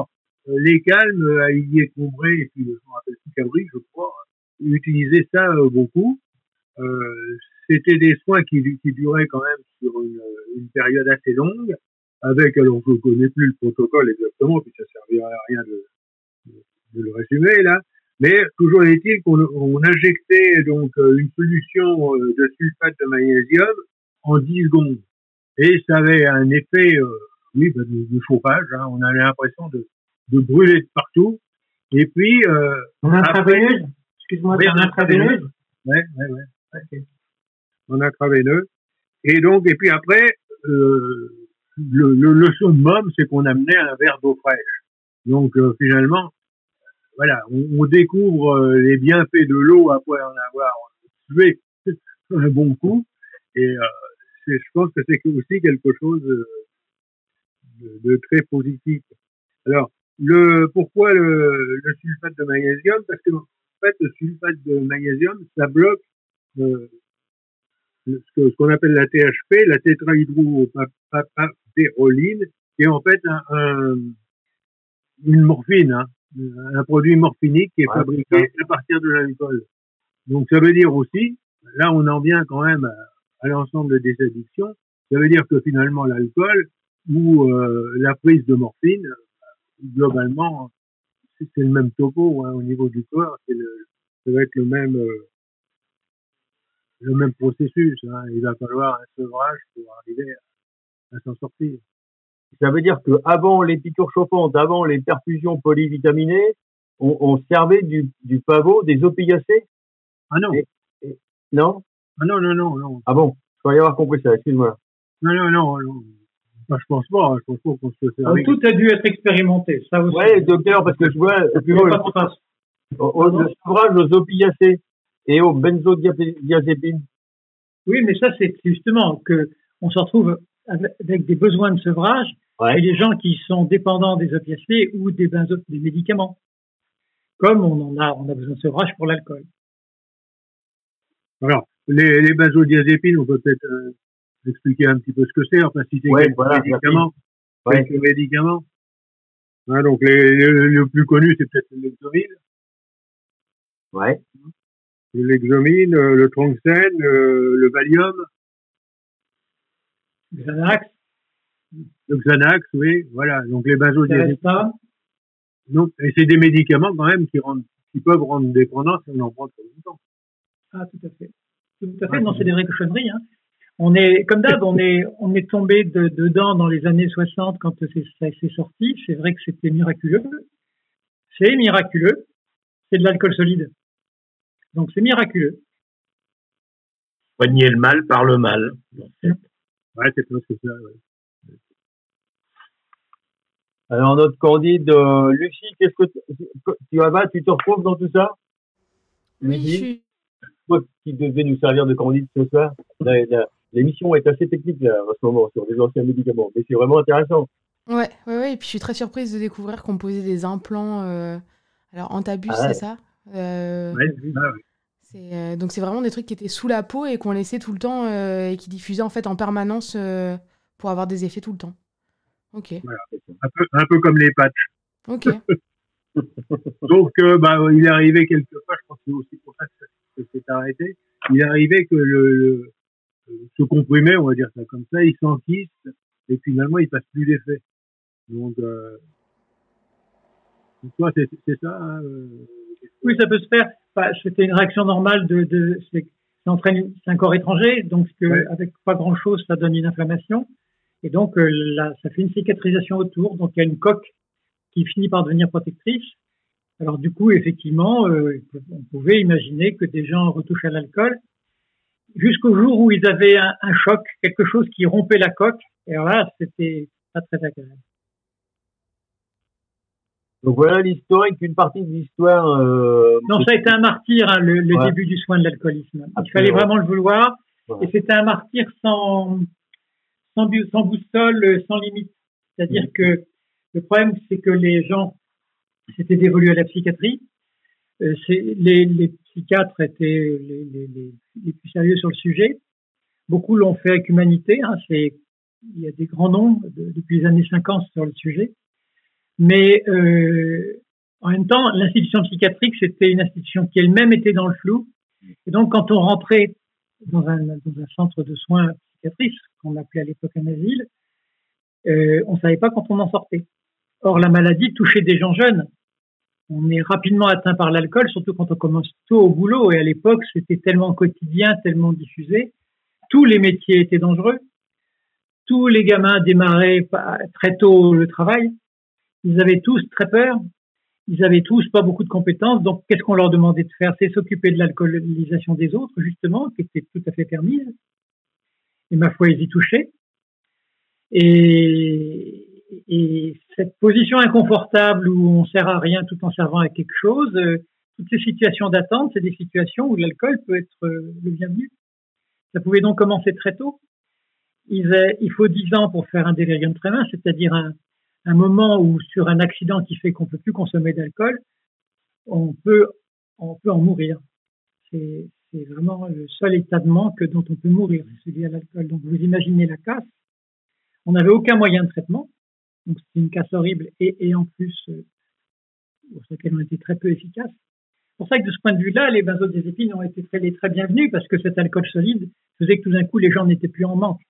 euh, les calmes, à Ilier Combré, et puis je me rappelle plus Cabri, je crois, utilisaient ça euh, beaucoup. Euh, c'était des soins qui, qui duraient quand même sur une, une période assez longue, avec, alors je ne connais plus le protocole exactement, puis ça servirait à rien de, de, de le résumer là, mais toujours est-il qu'on on injectait donc une solution de sulfate de magnésium en dix secondes, et ça avait un effet, euh, oui, de, de chauffage, hein, on avait l'impression de, de brûler de partout, et puis euh, en intraveineuse, excuse-moi, oui, en intraveineuse, ouais, ouais, ouais. Okay. En intraveineux. Et donc, et puis après, euh, le, le, le summum, c'est qu'on amenait un verre d'eau fraîche. Donc, euh, finalement, voilà, on, on découvre euh, les bienfaits de l'eau après en avoir tué un bon coup. Et euh, c'est, je pense que c'est aussi quelque chose de, de, de très positif. Alors, le, pourquoi le, le sulfate de magnésium? Parce que, en fait, le sulfate de magnésium, ça bloque Euh, ce qu'on appelle la T H P, la tétrahydropapéroline, qui est en fait un, un, une morphine, hein, un produit morphinique qui est ouais, fabriqué à partir de l'alcool. Donc ça veut dire aussi, là on en vient quand même à, à l'ensemble des addictions, ça veut dire que finalement l'alcool ou euh, la prise de morphine, globalement, c'est, c'est le même topo, hein, au niveau du corps, c'est le, ça va être le même... Euh, le même processus, hein. Il va falloir un sevrage pour arriver à, à s'en sortir. Ça veut dire que avant les piqûres chauffantes, avant les perfusions polyvitaminées, on, on servait du, du pavot, des opiacés? Ah non. Et, et, non? Ah non, non, non, non. Ah bon? Je croyais avoir compris ça, excuse-moi. Non, non, non, non. Enfin, je pense pas, je pense pas qu'on se serve. Tout a dû être expérimenté, ça aussi. Ouais, docteur, parce que je vois, plus haut, le, au, au, le sevrage aux opiacés et aux benzodiazépines. Oui, mais ça, c'est justement que on se retrouve avec des besoins de sevrage ouais. et les gens qui sont dépendants des opiacés ou des, benzo, des médicaments. Comme on en a, on a besoin de sevrage pour l'alcool. Alors, les, les benzodiazépines, on peut peut-être euh, expliquer un petit peu ce que c'est, enfin, si c'est ouais, quelques voilà, médicaments. Ouais. Quelques médicaments. Hein, donc, les, les, le plus connu, c'est peut-être le Lexomil. Ouais. Le Lexomil, le Tronxène, le, le Valium. Le Xanax. Le Xanax, oui, voilà. Donc les benzodiazépines. Donc, et c'est des médicaments quand même qui rendent, qui peuvent rendre dépendants si on en prend trop longtemps. Ah, tout à fait. Tout à fait. Ah, non, c'est des vraies cochonneries, hein. On est, comme d'hab, on est, on est tombé de, dedans dans les années soixante quand c'est, ça s'est sorti. C'est vrai que c'était miraculeux. C'est miraculeux. C'est de l'alcool solide. Donc c'est miraculeux. Soigner le mal par le mal. Ouais, c'est presque ça. Ouais. Alors notre Candide, euh, Lucie, qu'est-ce que tu, tu vas, tu te retrouves dans tout ça? Oui, Lucie, je suis... toi qui devais nous servir de Candide ce soir, la, la, l'émission est assez technique là en ce moment sur les anciens médicaments, mais c'est vraiment intéressant. Ouais, ouais, ouais. Et puis je suis très surprise de découvrir qu'on posait des implants. Euh... Alors Antabus, ah ouais. c'est ça? Euh... Ouais, ah ouais. C'est, euh, donc c'est vraiment des trucs qui étaient sous la peau et qu'on laissait tout le temps euh, et qui diffusaient en fait en permanence euh, pour avoir des effets tout le temps. Ok. Voilà. Un peu, un peu comme les patchs. Ok. Donc euh, bah il est arrivé quelquefois, je pense que c'est aussi pour ça que ça s'est arrêté. Il est arrivé que le, le ce comprimé, on va dire ça comme ça, il s'enquiste et finalement il passe plus d'effet. Donc euh, toi c'est, c'est ça. Hein, euh... Oui, ça peut se faire. Enfin, c'était une réaction normale de, de c'est, ça entraîne, c'est un corps étranger, donc que, ouais. avec pas grand chose, ça donne une inflammation. Et donc, euh, là, ça fait une cicatrisation autour. Donc, il y a une coque qui finit par devenir protectrice. Alors, du coup, effectivement, euh, on pouvait imaginer que des gens retouchent à l'alcool jusqu'au jour où ils avaient un, un choc, quelque chose qui rompait la coque. Et alors là, c'était pas très agréable. Donc voilà l'historique, une partie de l'histoire. Euh, non, ça a été un martyr, hein, le, le ouais. début du soin de l'alcoolisme. Absolument. Il fallait vraiment le vouloir. Ouais. Et c'était un martyr sans, sans, sans boussole, sans limite. C'est-à-dire mmh. que le problème, c'est que les gens s'étaient dévolus à la psychiatrie. Euh, c'est, les, les psychiatres étaient les, les, les, les plus sérieux sur le sujet. Beaucoup l'ont fait avec humanité. Hein, c'est, il y a des grands noms de, depuis les années cinquante sur le sujet. Mais euh, en même temps, l'institution psychiatrique, c'était une institution qui elle-même était dans le flou. Et donc, quand on rentrait dans un, dans un centre de soins psychiatriques, qu'on appelait à l'époque un asile, euh, on ne savait pas quand on en sortait. Or, la maladie touchait des gens jeunes. On est rapidement atteint par l'alcool, surtout quand on commence tôt au boulot. Et à l'époque, c'était tellement quotidien, tellement diffusé. Tous les métiers étaient dangereux. Tous les gamins démarraient très tôt le travail. Ils avaient tous très peur. Ils avaient tous pas beaucoup de compétences. Donc, qu'est-ce qu'on leur demandait de faire? C'est s'occuper de l'alcoolisation des autres, justement, qui était tout à fait permise. Et ma foi, ils y touchaient. Et, et cette position inconfortable où on sert à rien tout en servant à quelque chose, euh, toutes ces situations d'attente, c'est des situations où l'alcool peut être euh, le bienvenu. Ça pouvait donc commencer très tôt. Il, a, il faut dix ans pour faire un délirium tremens, c'est-à-dire un, un moment où sur un accident qui fait qu'on peut plus consommer d'alcool, on peut, on peut en mourir. C'est, c'est vraiment le seul état de manque dont on peut mourir, c'est celui à l'alcool. Donc vous imaginez la casse. On n'avait aucun moyen de traitement, donc c'était une casse horrible et, et en plus, euh, pour laquelle on était très peu efficace. C'est pour ça que de ce point de vue-là, les benzodiazépines ont été très, très bienvenus parce que cet alcool solide faisait que tout d'un coup, les gens n'étaient plus en manque.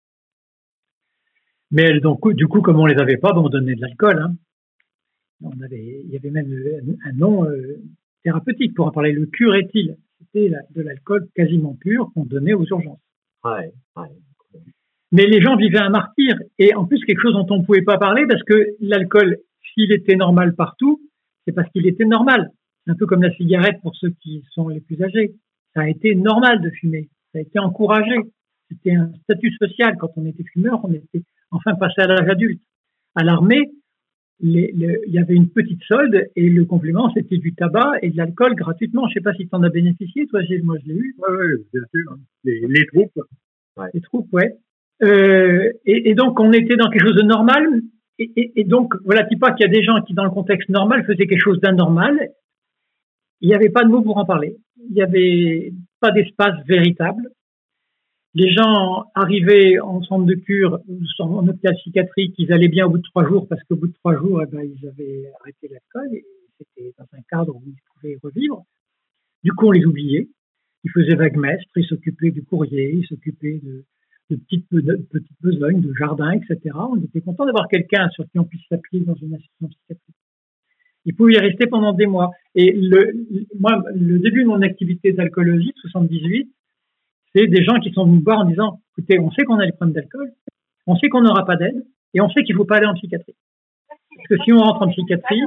Mais donc, du coup, comme on les avait pas, ben on donnait de l'alcool. Hein. On avait, il y avait même un nom euh, thérapeutique pour en parler, le curétil. C'était la, de l'alcool quasiment pur qu'on donnait aux urgences. Ouais, ouais. Mais les gens vivaient un martyr. Et en plus, quelque chose dont on ne pouvait pas parler parce que l'alcool, s'il était normal partout, c'est parce qu'il était normal. C'est un peu comme la cigarette pour ceux qui sont les plus âgés. Ça a été normal de fumer. Ça a été encouragé. C'était un statut social. Quand on était fumeur, on était enfin passé à l'âge adulte. À l'armée, les, les, il y avait une petite solde et le complément, c'était du tabac et de l'alcool gratuitement. Je ne sais pas si tu en as bénéficié, toi, Gilles. Moi, je l'ai eu. Oui, oui, bien sûr. Les, les troupes. Ouais. Les troupes, ouais. Euh, et, et donc, on était dans quelque chose de normal. Et, et, et donc, voilà, tu pas qu'il y a des gens qui, dans le contexte normal, faisaient quelque chose d'anormal. Il n'y avait pas de mots pour en parler. Il n'y avait pas d'espace véritable. Les gens arrivaient en centre de cure, en hôpital psychiatrique, ils allaient bien au bout de trois jours parce qu'au bout de trois jours, eh ben, ils avaient arrêté l'alcool et c'était dans un cadre où ils pouvaient revivre. Du coup, on les oubliait. Ils faisaient vague-mestre, ils s'occupaient du courrier, ils s'occupaient de, de, petites, de petites besognes, de jardins, et cetera. On était content d'avoir quelqu'un sur qui on puisse s'appuyer dans une institution psychiatrique. Ils pouvaient y rester pendant des mois. Et le, moi, le début de mon activité d'alcoolologie, soixante-dix-huit, c'est des gens qui sont venus me voir en disant, écoutez, on sait qu'on a des problèmes d'alcool, on sait qu'on n'aura pas d'aide, et on sait qu'il ne faut pas aller en psychiatrie. Parce que si on rentre en psychiatrie,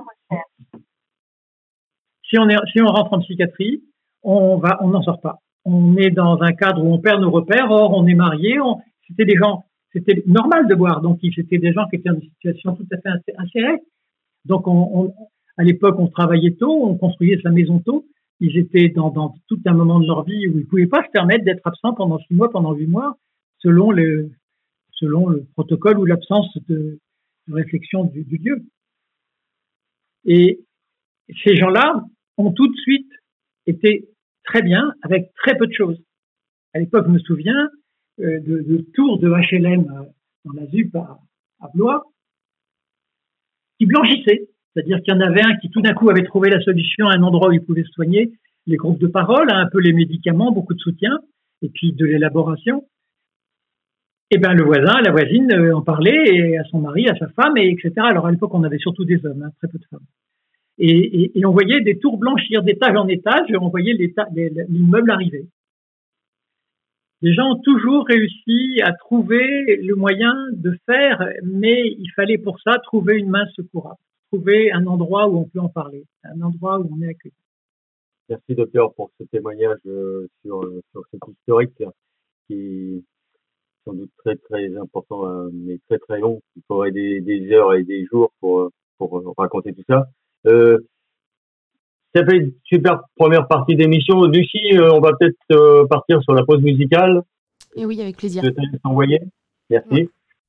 si on, est, si on rentre en psychiatrie, on va, on n'en sort pas. On est dans un cadre où on perd nos repères, or on est marié, on, c'était des gens, c'était normal de boire, donc c'était des gens qui étaient dans une situation tout à fait insérée. Donc on, on, à l'époque, on travaillait tôt, on construisait sa maison tôt. Ils étaient dans, dans tout un moment de leur vie où ils ne pouvaient pas se permettre d'être absents pendant six mois, pendant huit mois, selon le, selon le protocole ou l'absence de, de réflexion du, du lieu. Et ces gens-là ont tout de suite été très bien avec très peu de choses. À l'époque, je me souviens euh, de, de tours de H L M euh, dans la Z U P à, à Blois qui blanchissaient. C'est-à-dire qu'il y en avait un qui tout d'un coup avait trouvé la solution à un endroit où il pouvait se soigner, les groupes de parole, un peu les médicaments, beaucoup de soutien, et puis de l'élaboration. Et bien le voisin, la voisine en parlait, et à son mari, à sa femme, et etc. Alors à l'époque, on avait surtout des hommes, hein, très peu de femmes. Et, et, et on voyait des tours blanchir d'étage en étage, et on voyait l'immeuble arriver. Les gens ont toujours réussi à trouver le moyen de faire, mais il fallait pour ça trouver une main secourable. Trouver un endroit où on peut en parler, un endroit où on est accueilli. Merci docteur pour ce témoignage euh, sur, sur cet historique là, qui est sans doute très très important, euh, mais très très long. Il faudrait des, des heures et des jours pour, pour raconter tout ça. Euh, ça fait une super première partie d'émission. Lucie, euh, on va peut-être euh, partir sur la pause musicale. Et oui, avec plaisir. Je te laisse envoyer. Merci. Ouais.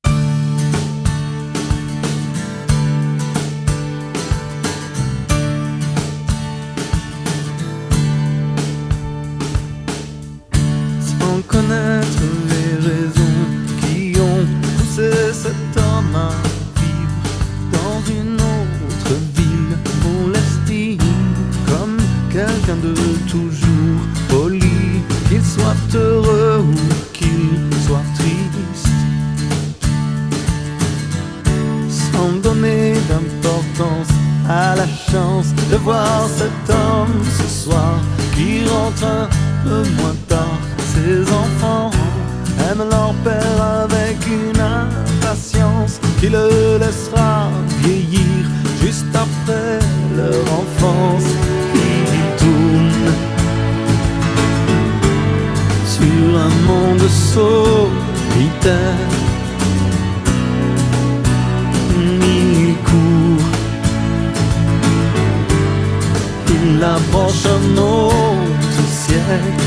Connaître les raisons qui ont poussé cet homme à vivre dans une chance de voir cet homme ce soir qui rentre un peu moins tard. Ses enfants aiment leur père avec une impatience qui le laissera vieillir juste après leur enfance. Ils tournent sur un monde solitaire. Ils courent, ils approchent un autre siècle.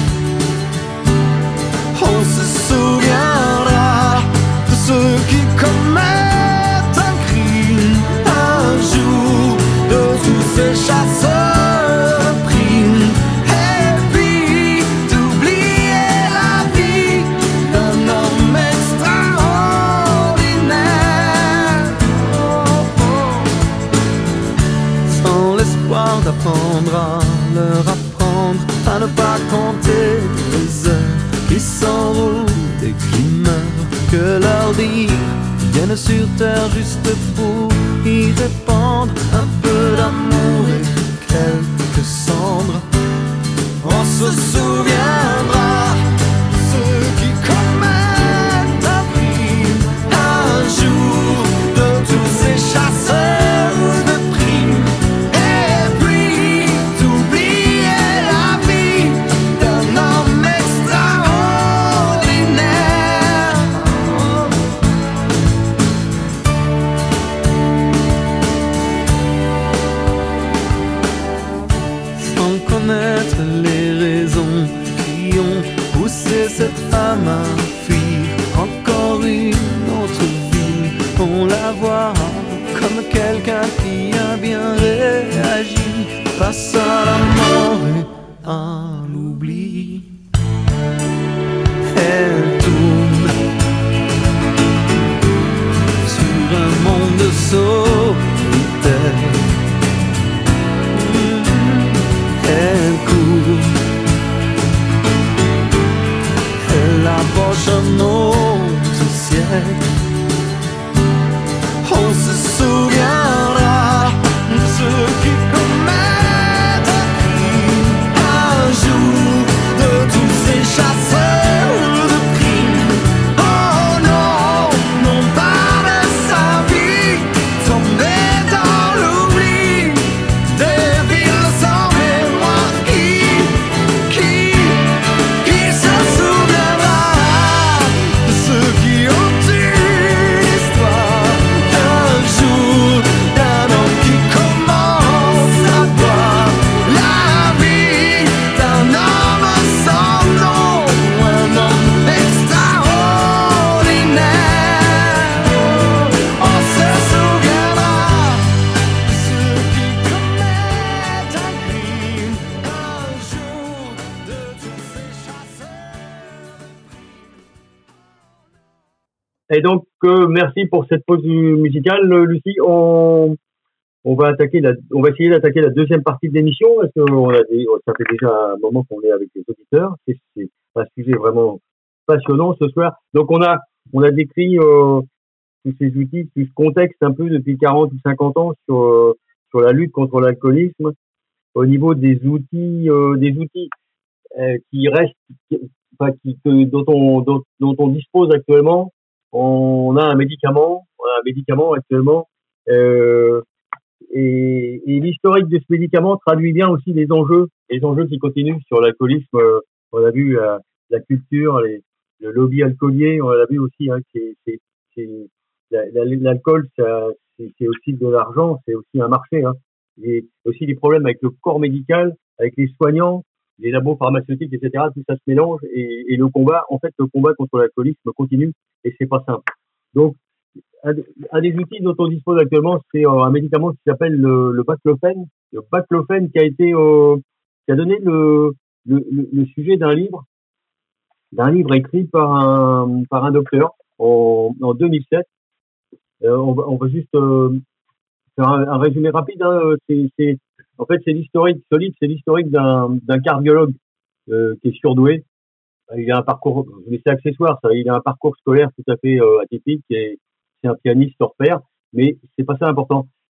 On se souviendra de ceux qui commettent un crime un jour, de tous ces chasseurs de primes. Et puis d'oublier la vie d'un homme extraordinaire, oh, oh. Sans l'espoir d'apprendre à leur apprendre à ne pas compter les heures qui s'enroulent et qui meurent, que leur dire viennent sur terre juste pour y répandre un peu d'amour et quelques cendres. On se souviendra de ceux qui commettent un crime un jour, de tous ces chasseurs de primes. Et puis d'oublier la vie d'un homme extraordinaire. Sans connaître les raisons qui ont poussé cette femme à fuir encore une autre vie, on la voit comme quelqu'un qui a bien réagi face à la mort et à l'oubli. Elle tourne sur un monde solitaire. Elle court, elle approche un autre siècle. On se souviendra de ceux qui commettent un crime un jour, de tous ces chasseurs de primes. Oh non, non pas de sa vie tombée dans l'oubli, des villes sans mémoire. Qui, qui, qui se souviendra de ceux qui ont une histoire d'un jour, d'un homme qui commence à boire la vie d'un homme sans nom, un homme extraordinaire. On se souviendra de ceux qui commettent un crime un jour, de tous ces chasseurs. Et donc, euh, merci pour cette pause musicale, euh, Lucie. On, on va attaquer la, on va essayer d'attaquer la deuxième partie de l'émission parce que on a des, ça fait déjà un moment qu'on est avec les auditeurs. C'est, c'est un sujet vraiment passionnant ce soir. Donc, on a, on a décrit euh, tous ces outils, tout ce contexte un peu depuis quarante ou cinquante ans sur euh, sur la lutte contre l'alcoolisme. Au niveau des outils, euh, des outils euh, qui restent, qui, enfin, qui, que, dont on dont, dont on dispose actuellement. On a un médicament, on a un médicament actuellement, euh, et, et l'historique de ce médicament traduit bien aussi les enjeux, les enjeux qui continuent sur l'alcoolisme. Euh, on a vu la, la culture, les, le lobby alcoolier, on l'a vu aussi. Hein, c'est, c'est, c'est, la, la, l'alcool, ça, c'est, c'est aussi de l'argent, c'est aussi un marché. Hein. Il y a aussi des problèmes avec le corps médical, avec les soignants, les labos pharmaceutiques, et cetera. Tout ça se mélange et, et le combat, en fait, le combat contre l'alcoolisme continue et c'est pas simple. Donc, un, un des outils dont on dispose actuellement, c'est euh, un médicament qui s'appelle le, le baclofène. Le baclofène qui a été, euh, qui a donné le, le, le, le sujet d'un livre, d'un livre écrit par un, par un docteur en, en deux mille sept. Euh, on, va, on va juste euh, faire un, un résumé rapide. Hein. C'est, c'est, en fait, c'est l'historique solide, c'est l'historique d'un, d'un cardiologue euh, qui est surdoué. Il a un parcours, mais c'est accessoire, ça. Il a un parcours scolaire tout à fait euh, atypique et c'est un pianiste hors pair, mais c'est pas ça important.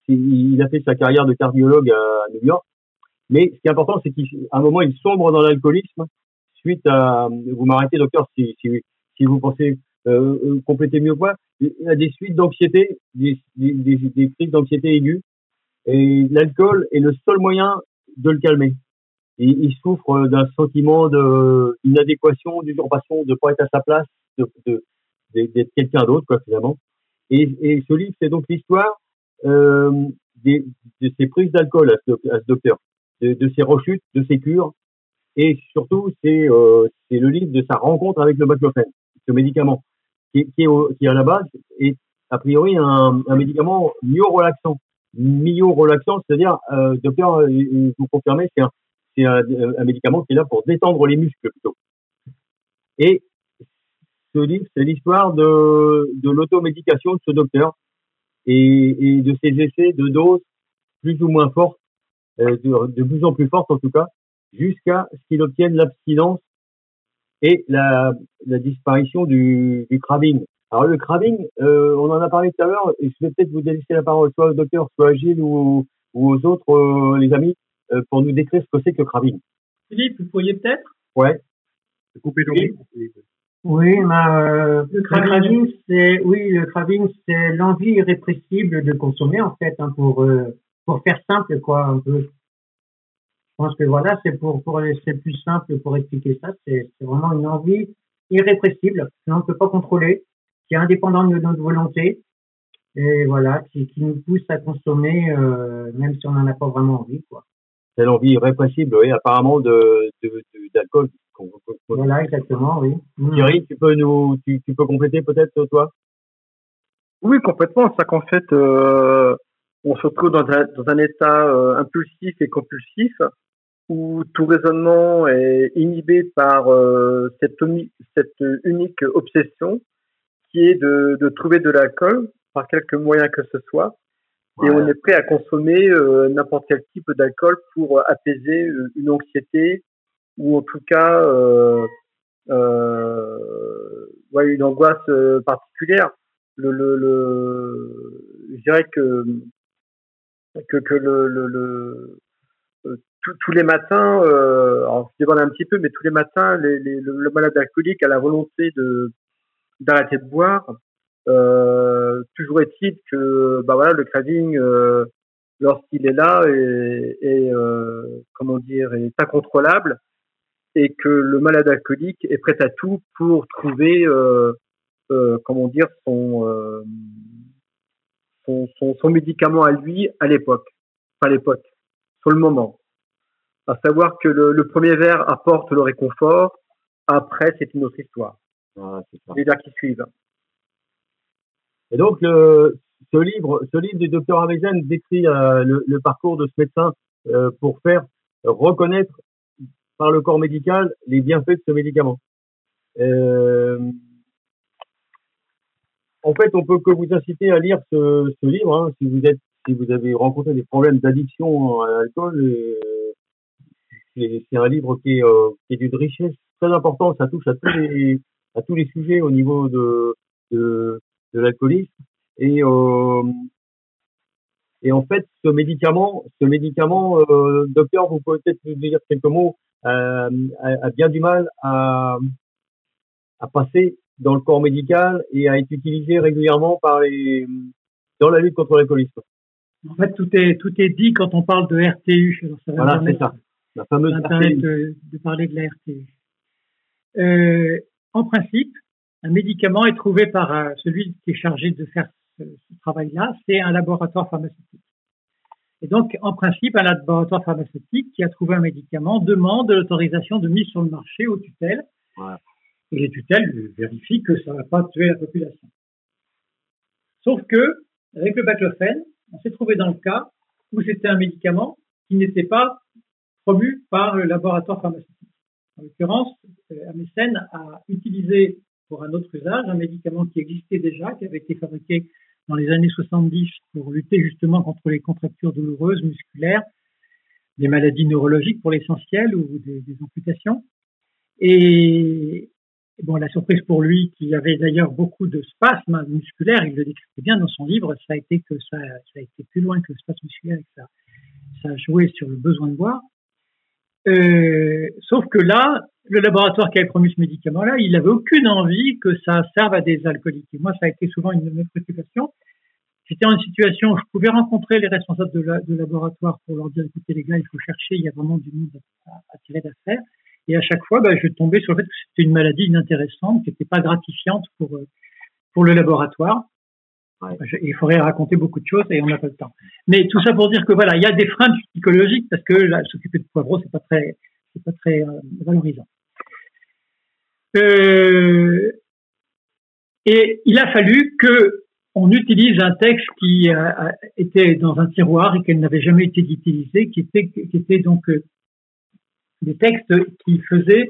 il a fait sa carrière de cardiologue à New York. Mais ce qui est important, c'est qu'à un moment, il sombre dans l'alcoolisme suite à, vous m'arrêtez docteur si, si, si vous pensez euh, euh, compléter mieux que moi, il y a des suites d'anxiété, des, des, des, des crises d'anxiété aiguës, et l'alcool est le seul moyen de le calmer. Et il souffre d'un sentiment de d'inadéquation, d'usurpation, de ne pas être à sa place, de, de, de, d'être quelqu'un d'autre, quoi, finalement. Et, et ce livre, c'est donc l'histoire euh, des, de ses prises d'alcool à ce, à ce docteur. De, de ses rechutes, de ses cures, et surtout c'est euh, c'est le livre de sa rencontre avec le baclofen, ce médicament qui, qui est au, qui à la base est a priori un, un médicament myorelaxant, myorelaxant, c'est-à-dire euh, docteur, euh, vous confirmez, c'est un c'est un, un médicament qui est là pour détendre les muscles plutôt. Et ce livre, c'est l'histoire de de l'automédication de ce docteur et, et de ses essais de doses plus ou moins fortes. De, de plus en plus forte en tout cas, jusqu'à ce qu'il obtienne l'abstinence et la, la disparition du, du craving. Alors le craving, euh, on en a parlé tout à l'heure, et je vais peut-être vous laisser la parole soit au docteur, soit à Gilles ou, ou aux autres, euh, les amis, euh, pour nous décrire ce que c'est que le craving. Philippe, vous pourriez peut-être? Ouais. Couper ton livre. Oui, ma, euh, le craving, c'est oui, le craving, c'est l'envie irrépressible de consommer en fait, hein, pour euh, pour faire simple quoi, un peu. Je pense que voilà, c'est pour pour c'est plus simple pour expliquer ça. C'est c'est vraiment une envie irrépressible que l'on ne peut pas contrôler, qui est indépendante de notre volonté et voilà, qui qui nous pousse à consommer euh, même si on n'en a pas vraiment envie quoi. C'est l'envie irrépressible, oui, apparemment de, de, de d'alcool. Voilà, exactement, oui. Thierry, tu peux nous, tu, tu peux compléter peut-être toi? Oui, complètement. C'est qu'en fait, euh, on se retrouve dans un, dans un état euh, impulsif et compulsif où tout raisonnement est inhibé par euh, cette, cette unique obsession qui est de, de trouver de l'alcool par quelque moyen que ce soit. Ouais. Et on est prêt à consommer euh, n'importe quel type d'alcool pour apaiser une anxiété ou en tout cas euh, euh, ouais, une angoisse particulière. Le, le, le, je dirais que que, que le, le, le tous, tous les matins, euh, alors je dévoile un petit peu, mais tous les matins, les, les, le, le malade alcoolique a la volonté de d'arrêter de boire. Euh, toujours est-il que bah voilà, le craving, euh, lorsqu'il est là, est, est euh, comment dire, est incontrôlable, et que le malade alcoolique est prêt à tout pour trouver euh, euh, comment dire son, euh, son son son médicament à lui à l'époque, pas à l'époque, sur le moment. À savoir que le, le premier verre apporte le réconfort, après c'est une autre histoire. Ah, c'est ça. Les verres qui suivent. Et donc le, ce livre, ce livre du docteur Ameisen décrit euh, le, le parcours de ce médecin euh, pour faire reconnaître par le corps médical les bienfaits de ce médicament. Euh, en fait, on peut que vous inciter à lire ce, ce livre hein, si vous êtes, si vous avez rencontré des problèmes d'addiction à l'alcool. Euh, c'est, c'est un livre qui est, euh, qui est d'une richesse très importante. Ça touche à tous les, à tous les sujets au niveau de, de, de l'alcoolisme. Et, euh, et en fait, ce médicament, ce médicament, euh, docteur, vous pouvez peut-être nous dire quelques mots. Euh, a, a bien du mal à, à passer dans le corps médical et à être utilisé régulièrement par les dans la lutte contre l'alcoolisme. En fait, tout est tout est dit quand on parle de R T U. Alors, ça va voilà, c'est ça. La fameuse R T U. De, de parler de la R T U. Euh, en principe, un médicament est trouvé par euh, celui qui est chargé de faire ce, ce travail-là, c'est un laboratoire pharmaceutique. Et donc, en principe, un laboratoire pharmaceutique qui a trouvé un médicament demande l'autorisation de mise sur le marché aux tutelles. Ouais. Et les tutelles vérifient que ça ne va pas tuer la population. Sauf que, avec le baclofen, on s'est trouvé dans le cas où c'était un médicament qui n'était pas promu par le laboratoire pharmaceutique. En l'occurrence, Ameisen a utilisé pour un autre usage un médicament qui existait déjà, qui avait été fabriqué dans les années soixante-dix pour lutter justement contre les contractures douloureuses musculaires, des maladies neurologiques pour l'essentiel ou des, des amputations. Et bon, la surprise pour lui, qui avait d'ailleurs beaucoup de spasmes musculaires, il le décrivait bien dans son livre, ça a été que ça, ça a été plus loin que le spasme musculaire, et que ça, ça a joué sur le besoin de boire. Euh, sauf que là, le laboratoire qui avait promu ce médicament-là, il n'avait aucune envie que ça serve à des alcooliques. Et moi, ça a été souvent une de mes préoccupations. J'étais en une situation où je pouvais rencontrer les responsables de, la, de laboratoire pour leur dire, écoutez les gars, il faut chercher, il y a vraiment du monde à, à tirer d'affaire. Et à chaque fois, bah, je tombais sur le fait que c'était une maladie inintéressante, qui n'était pas gratifiante pour, pour le laboratoire. Ouais. Il faudrait raconter beaucoup de choses et on n'a pas le temps. Mais tout ça pour dire que voilà, il y a des freins psychologiques parce que là, s'occuper de poivreau, c'est pas très, c'est pas très euh, valorisant. Euh, et il a fallu que on utilise un texte qui a, était dans un tiroir et qui n'avait jamais été utilisé, qui était, qui était donc euh, des textes qui faisaient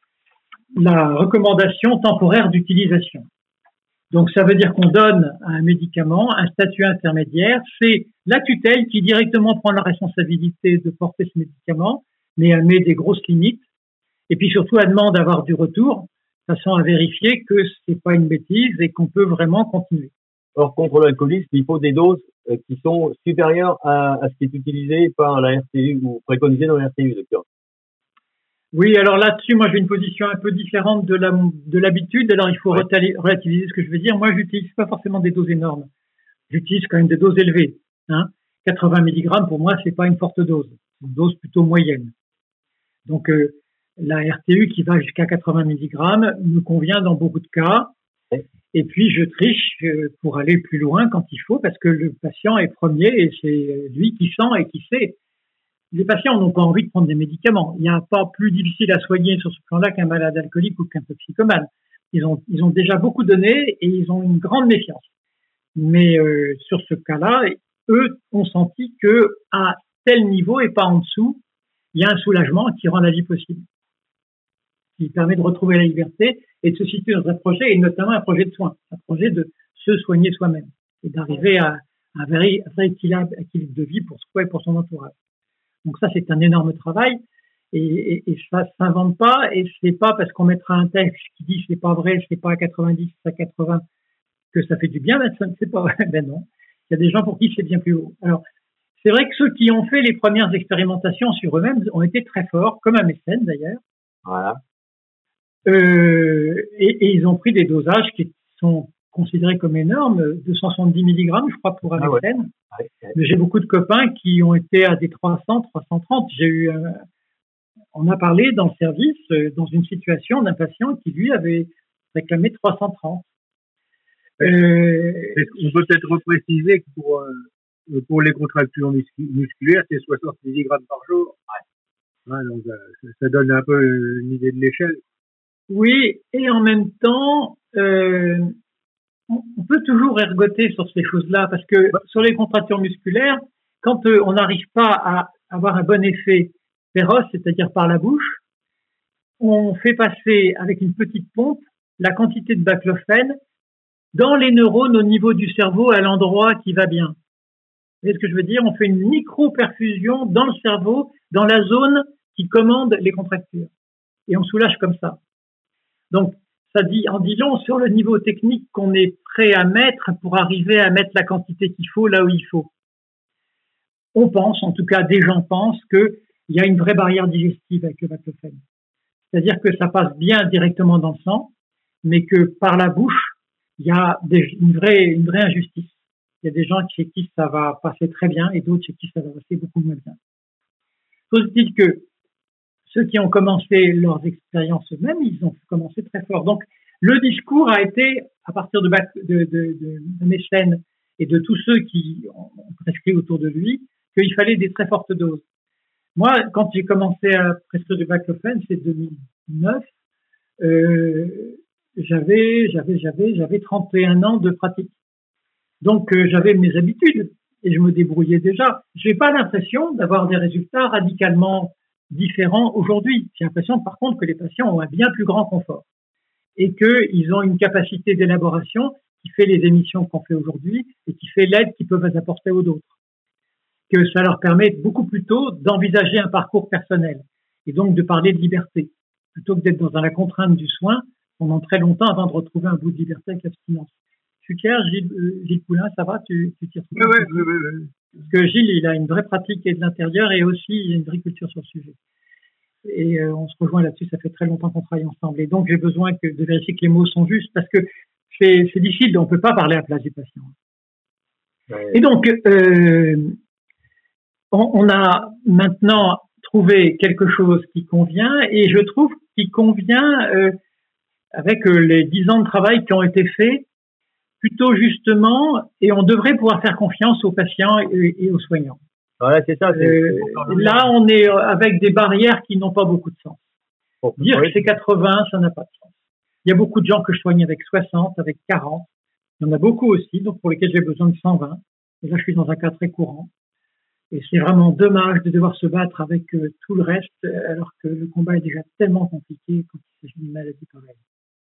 la recommandation temporaire d'utilisation. Donc, ça veut dire qu'on donne à un médicament un statut intermédiaire. C'est la tutelle qui directement prend la responsabilité de porter ce médicament, mais elle met des grosses limites. Et puis surtout, elle demande d'avoir du retour, de façon à vérifier que c'est pas une bêtise et qu'on peut vraiment continuer. Or, contre l'alcoolisme, il faut des doses euh, qui sont supérieures à, à ce qui est utilisé par la R T U ou préconisé dans la R T U, docteur. Oui, alors là-dessus, moi j'ai une position un peu différente de la de l'habitude. Alors il faut ouais. relativiser ce que je veux dire. Moi, j'utilise pas forcément des doses énormes. J'utilise quand même des doses élevées. Hein. quatre-vingts milligrammes pour moi, c'est pas une forte dose. C'est une dose plutôt moyenne. Donc euh, la R T U qui va jusqu'à quatre-vingts milligrammes me convient dans beaucoup de cas. Ouais. Et puis je triche euh, pour aller plus loin quand il faut, parce que le patient est premier et c'est lui qui sent et qui sait. Les patients n'ont pas envie de prendre des médicaments. Il n'y a pas plus difficile à soigner sur ce plan-là qu'un malade alcoolique ou qu'un toxicomane. Ils ont, ils ont déjà beaucoup donné et ils ont une grande méfiance. Mais euh, sur ce cas-là, eux ont senti que à tel niveau et pas en dessous, il y a un soulagement qui rend la vie possible, qui permet de retrouver la liberté et de se situer dans un projet, et notamment un projet de soins, un projet de se soigner soi-même et d'arriver à, à un vrai, vrai équilibre, équilibre de vie pour soi et pour son entourage. Donc ça, c'est un énorme travail et, et, et ça s'invente pas et c'est pas parce qu'on mettra un texte qui dit c'est pas vrai, c'est pas à quatre-vingt-dix, c'est à quatre-vingts que ça fait du bien, ben ça ne c'est pas vrai. Ben non. Il y a des gens pour qui c'est bien plus haut. Alors, c'est vrai que ceux qui ont fait les premières expérimentations sur eux-mêmes ont été très forts, comme un mécène d'ailleurs. Voilà. Euh, et, et ils ont pris des dosages qui sont considérés comme énormes, deux cent soixante-dix milligrammes, je crois, pour un ah mécène. Ouais. Mais j'ai beaucoup de copains qui ont été à des trois cents, trois cent trente. J'ai eu, euh, on a parlé dans le service, euh, dans une situation d'un patient qui lui avait réclamé trois cent trente. Euh, on peut peut-être repréciser que pour, euh, pour les contractions musculaires, c'est soixante milligrammes par jour. Ouais. Ouais, donc, euh, ça donne un peu une idée de l'échelle. Oui, et en même temps, euh, on peut toujours ergoter sur ces choses-là parce que sur les contractions musculaires, quand euh, on n'arrive pas à avoir un bon effet féroce, c'est-à-dire par la bouche, on fait passer avec une petite pompe la quantité de baclofène dans les neurones au niveau du cerveau à l'endroit qui va bien. Vous voyez ce que je veux dire? On fait une micro-perfusion dans le cerveau, dans la zone qui commande les contractures. Et on soulage comme ça. Donc, ça dit, en dit long sur le niveau technique qu'on est prêt à mettre pour arriver à mettre la quantité qu'il faut là où il faut. On pense, en tout cas des gens pensent, qu'il y a une vraie barrière digestive avec le baclofène. C'est-à-dire que ça passe bien directement dans le sang, mais que par la bouche, il y a des, une, vraie, une vraie injustice. Il y a des gens chez qui ça va passer très bien et d'autres chez qui ça va passer beaucoup moins bien. Faut-il que ceux qui ont commencé leurs expériences eux-mêmes, ils ont commencé très fort. Donc, le discours a été, à partir de, de, de, de, de Mécène et de tous ceux qui ont prescrit autour de lui, qu'il fallait des très fortes doses. Moi, quand j'ai commencé à prescrire du baclofène, c'est deux mille neuf, euh, j'avais, j'avais, j'avais, j'avais trente et un ans de pratique. Donc, euh, j'avais mes habitudes et je me débrouillais déjà. J'ai pas l'impression d'avoir des résultats radicalement différents aujourd'hui. J'ai l'impression, par contre, que les patients ont un bien plus grand confort et qu'ils ont une capacité d'élaboration qui fait les émissions qu'on fait aujourd'hui et qui fait l'aide qu'ils peuvent apporter aux autres. Que ça leur permet beaucoup plus tôt d'envisager un parcours personnel et donc de parler de liberté. Plutôt que d'être dans la contrainte du soin, pendant très longtemps avant de retrouver un bout de liberté avec l'abstinence. Je suis clair, Gilles, euh, Gilles Poulain, ça va, tu, tu t'y retrouves? Oui, oui, oui, oui. Parce que Gilles, il a une vraie pratique et de l'intérieur et aussi il a une vraie culture sur le sujet. Et euh, on se rejoint là-dessus, ça fait très longtemps qu'on travaille ensemble. Et donc, j'ai besoin que, de vérifier que les mots sont justes parce que c'est, c'est difficile, on ne peut pas parler à la place du patient. Ouais. Et donc, euh, on, on a maintenant trouvé quelque chose qui convient et je trouve qu'il convient euh, avec euh, les dix ans de travail qui ont été faits plutôt justement, et on devrait pouvoir faire confiance aux patients et, et aux soignants. Voilà, c'est ça. C'est, euh, c'est là, on est avec des barrières qui n'ont pas beaucoup de sens. Bon, Dire oui. que c'est quatre-vingts, ça n'a pas de sens. Il y a beaucoup de gens que je soigne avec soixante, avec quarante. Il y en a beaucoup aussi, donc pour lesquels j'ai besoin de cent vingt. Et là, je suis dans un cas très courant. Et c'est vraiment dommage de devoir se battre avec euh, tout le reste, alors que le combat est déjà tellement compliqué quand il s'agit d'une maladie pareille.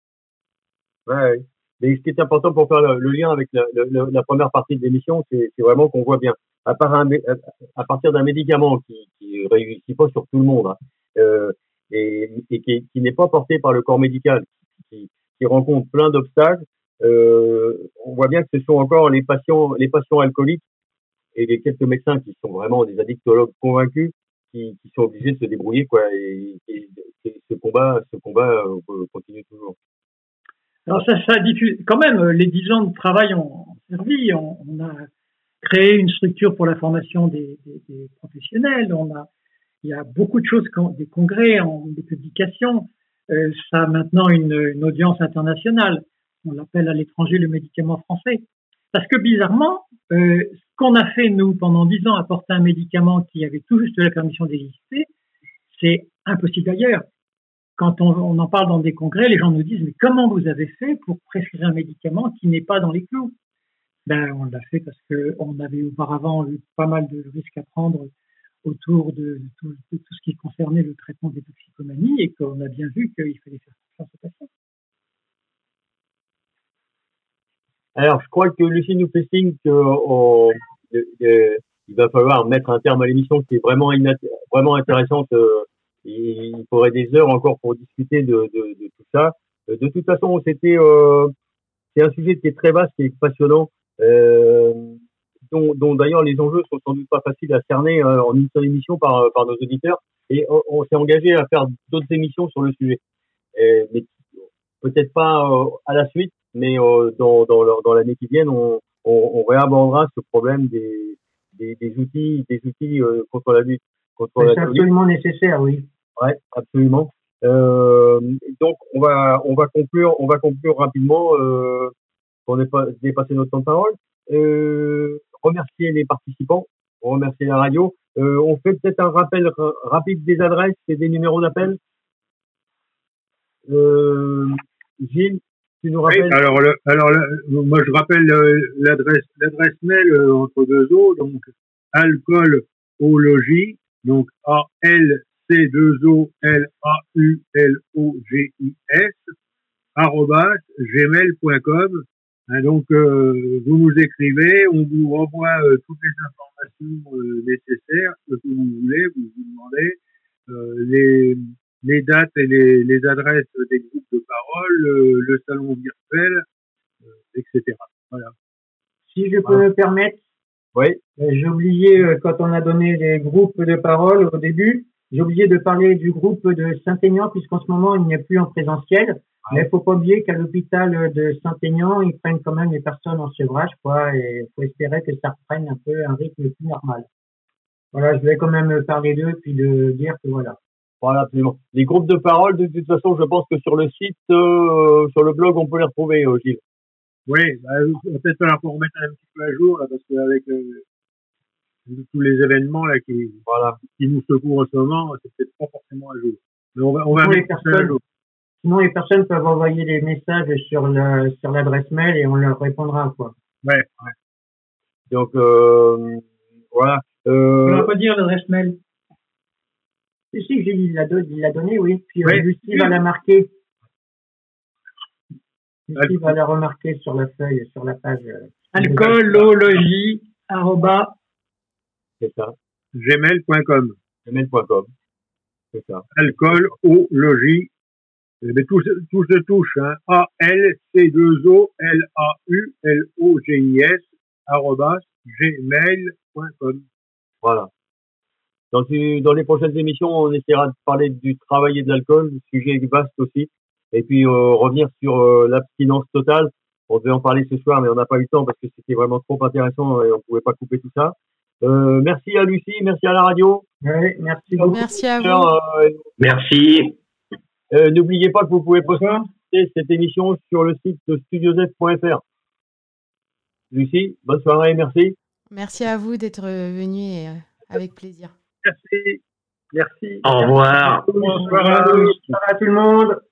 Ouais, mais ce qui est important pour faire le, le lien avec la, le, la première partie de l'émission, c'est, c'est vraiment qu'on voit bien. À, part un, à partir d'un médicament qui ne réussit pas sur tout le monde, hein, euh, et, et qui, qui n'est pas porté par le corps médical, qui, qui rencontre plein d'obstacles, euh, on voit bien que ce sont encore les patients, les patients alcooliques et les quelques médecins qui sont vraiment des addictologues convaincus, qui, qui sont obligés de se débrouiller, quoi. Et, et, et ce combat, ce combat euh, continue toujours. Alors ça, ça diffuse quand même. Les dix ans de travail ont servi. On, on a créé une structure pour la formation des, des, des professionnels. On a, il y a beaucoup de choses, des congrès, des publications. Euh, ça a maintenant une, une audience internationale. On l'appelle à l'étranger le médicament français. Parce que bizarrement, euh, ce qu'on a fait nous pendant dix ans, apporter un médicament qui avait tout juste la permission d'exister, c'est impossible ailleurs. Quand on, on en parle dans des congrès, les gens nous disent mais comment vous avez fait pour prescrire un médicament qui n'est pas dans les clous? Ben on l'a fait parce que on avait auparavant eu pas mal de risques à prendre autour de, de, tout, de tout ce qui concernait le traitement des toxicomanies et qu'on a bien vu qu'il fallait faire confiance aux patients. Alors, je crois que Lucie nous fait signe qu'il va falloir mettre un terme à l'émission qui est vraiment, inat- vraiment intéressante. Euh, il faudrait des heures encore pour discuter de, de, de tout ça. De toute façon, c'était, euh, c'est un sujet qui est très vaste et passionnant, euh, dont, dont d'ailleurs les enjeux sont sans doute pas faciles à cerner euh, en une seule émission par, par nos auditeurs. Et on, on s'est engagé à faire d'autres émissions sur le sujet. Et, mais peut-être pas euh, à la suite, mais euh, dans, dans, dans l'année qui vient, on, on, on réabordera ce problème des, des, des outils, des outils euh, contre la lutte. Contre la c'est absolument nécessaire, oui. Ouais, absolument. Euh, donc on va, on va conclure, on va conclure rapidement. Euh, on n'est pas dépassé notre temps de parole. Euh, remercier les participants, remercier la radio. Euh, on fait peut-être un rappel r- rapide des adresses et des numéros d'appel. Euh, Gilles, tu nous rappelles? Oui, alors, le, alors le, moi je rappelle euh, l'adresse, l'adresse mail euh, entre deux O, donc alcoolologie, donc A L C deux O L A U L O G I S, arrobas gmail point com. Hein, donc euh, vous nous écrivez, on vous renvoie euh, toutes les informations euh, nécessaires, ce que vous voulez, vous vous demandez euh, les les dates et les, les adresses des groupes de parole, euh, le salon virtuel, euh, et cetera. Voilà. Si je peux voilà. me permettre, oui. Euh, j'ai oublié, euh, quand on a donné les groupes de parole au début, j'ai oublié de parler du groupe de Saint-Aignan, puisqu'en ce moment, il n'est plus en présentiel. Ah. Mais il ne faut pas oublier qu'à l'hôpital de Saint-Aignan, ils prennent quand même les personnes en sevrage, quoi, et il faut espérer que ça reprenne un peu un rythme plus normal. Voilà, je voulais quand même parler d'eux, puis de dire que voilà. Voilà, absolument. Les groupes de parole, de toute façon, je pense que sur le site, euh, sur le blog, on peut les retrouver, euh, Gilles. Oui, bah, peut-être qu'on va remettre un petit peu à jour, là, parce qu'avec euh, tous les événements là qui, voilà. qui nous secouent en ce moment, c'est peut-être pas forcément à jour. Mais on va, on va sinon, mettre les personnes, à jour. Sinon, les personnes peuvent envoyer des messages sur, le, sur l'adresse mail et on leur répondra, quoi. Ouais, ouais. Donc, euh, voilà. Euh, on va pas dire l'adresse mail. Si, si, Gilles, il l'a, don, il l'a donné, oui. Puis oui, euh, Lucie oui. va la marquer. Lucie va la remarquer sur la feuille, sur la page. Euh, alcoolologie, arroba. C'est ça. gmail point com. gmail point com. C'est ça. Alcoolologie, Eh bien, tous, tous de touche, hein. A L C deux O L A U L O G I S arrobas gmail point com. Voilà. Dans, dans les prochaines émissions, on essaiera de parler du travail et de l'alcool, le sujet est vaste aussi. Et puis euh, revenir sur euh, l'abstinence totale. On devait en parler ce soir, mais on n'a pas eu le temps parce que c'était vraiment trop intéressant et on pouvait pas couper tout ça. Euh, merci à Lucie, merci à la radio. Oui, merci beaucoup. Merci à vous. Euh, Merci. euh, N'oubliez pas que vous pouvez poster cette émission sur le site de studio z point f r. Lucie, bonne soirée, merci. Merci à vous d'être venu et euh, avec plaisir. Merci. Merci. Au revoir. Bonsoir à tous. Bonsoir à tout le monde.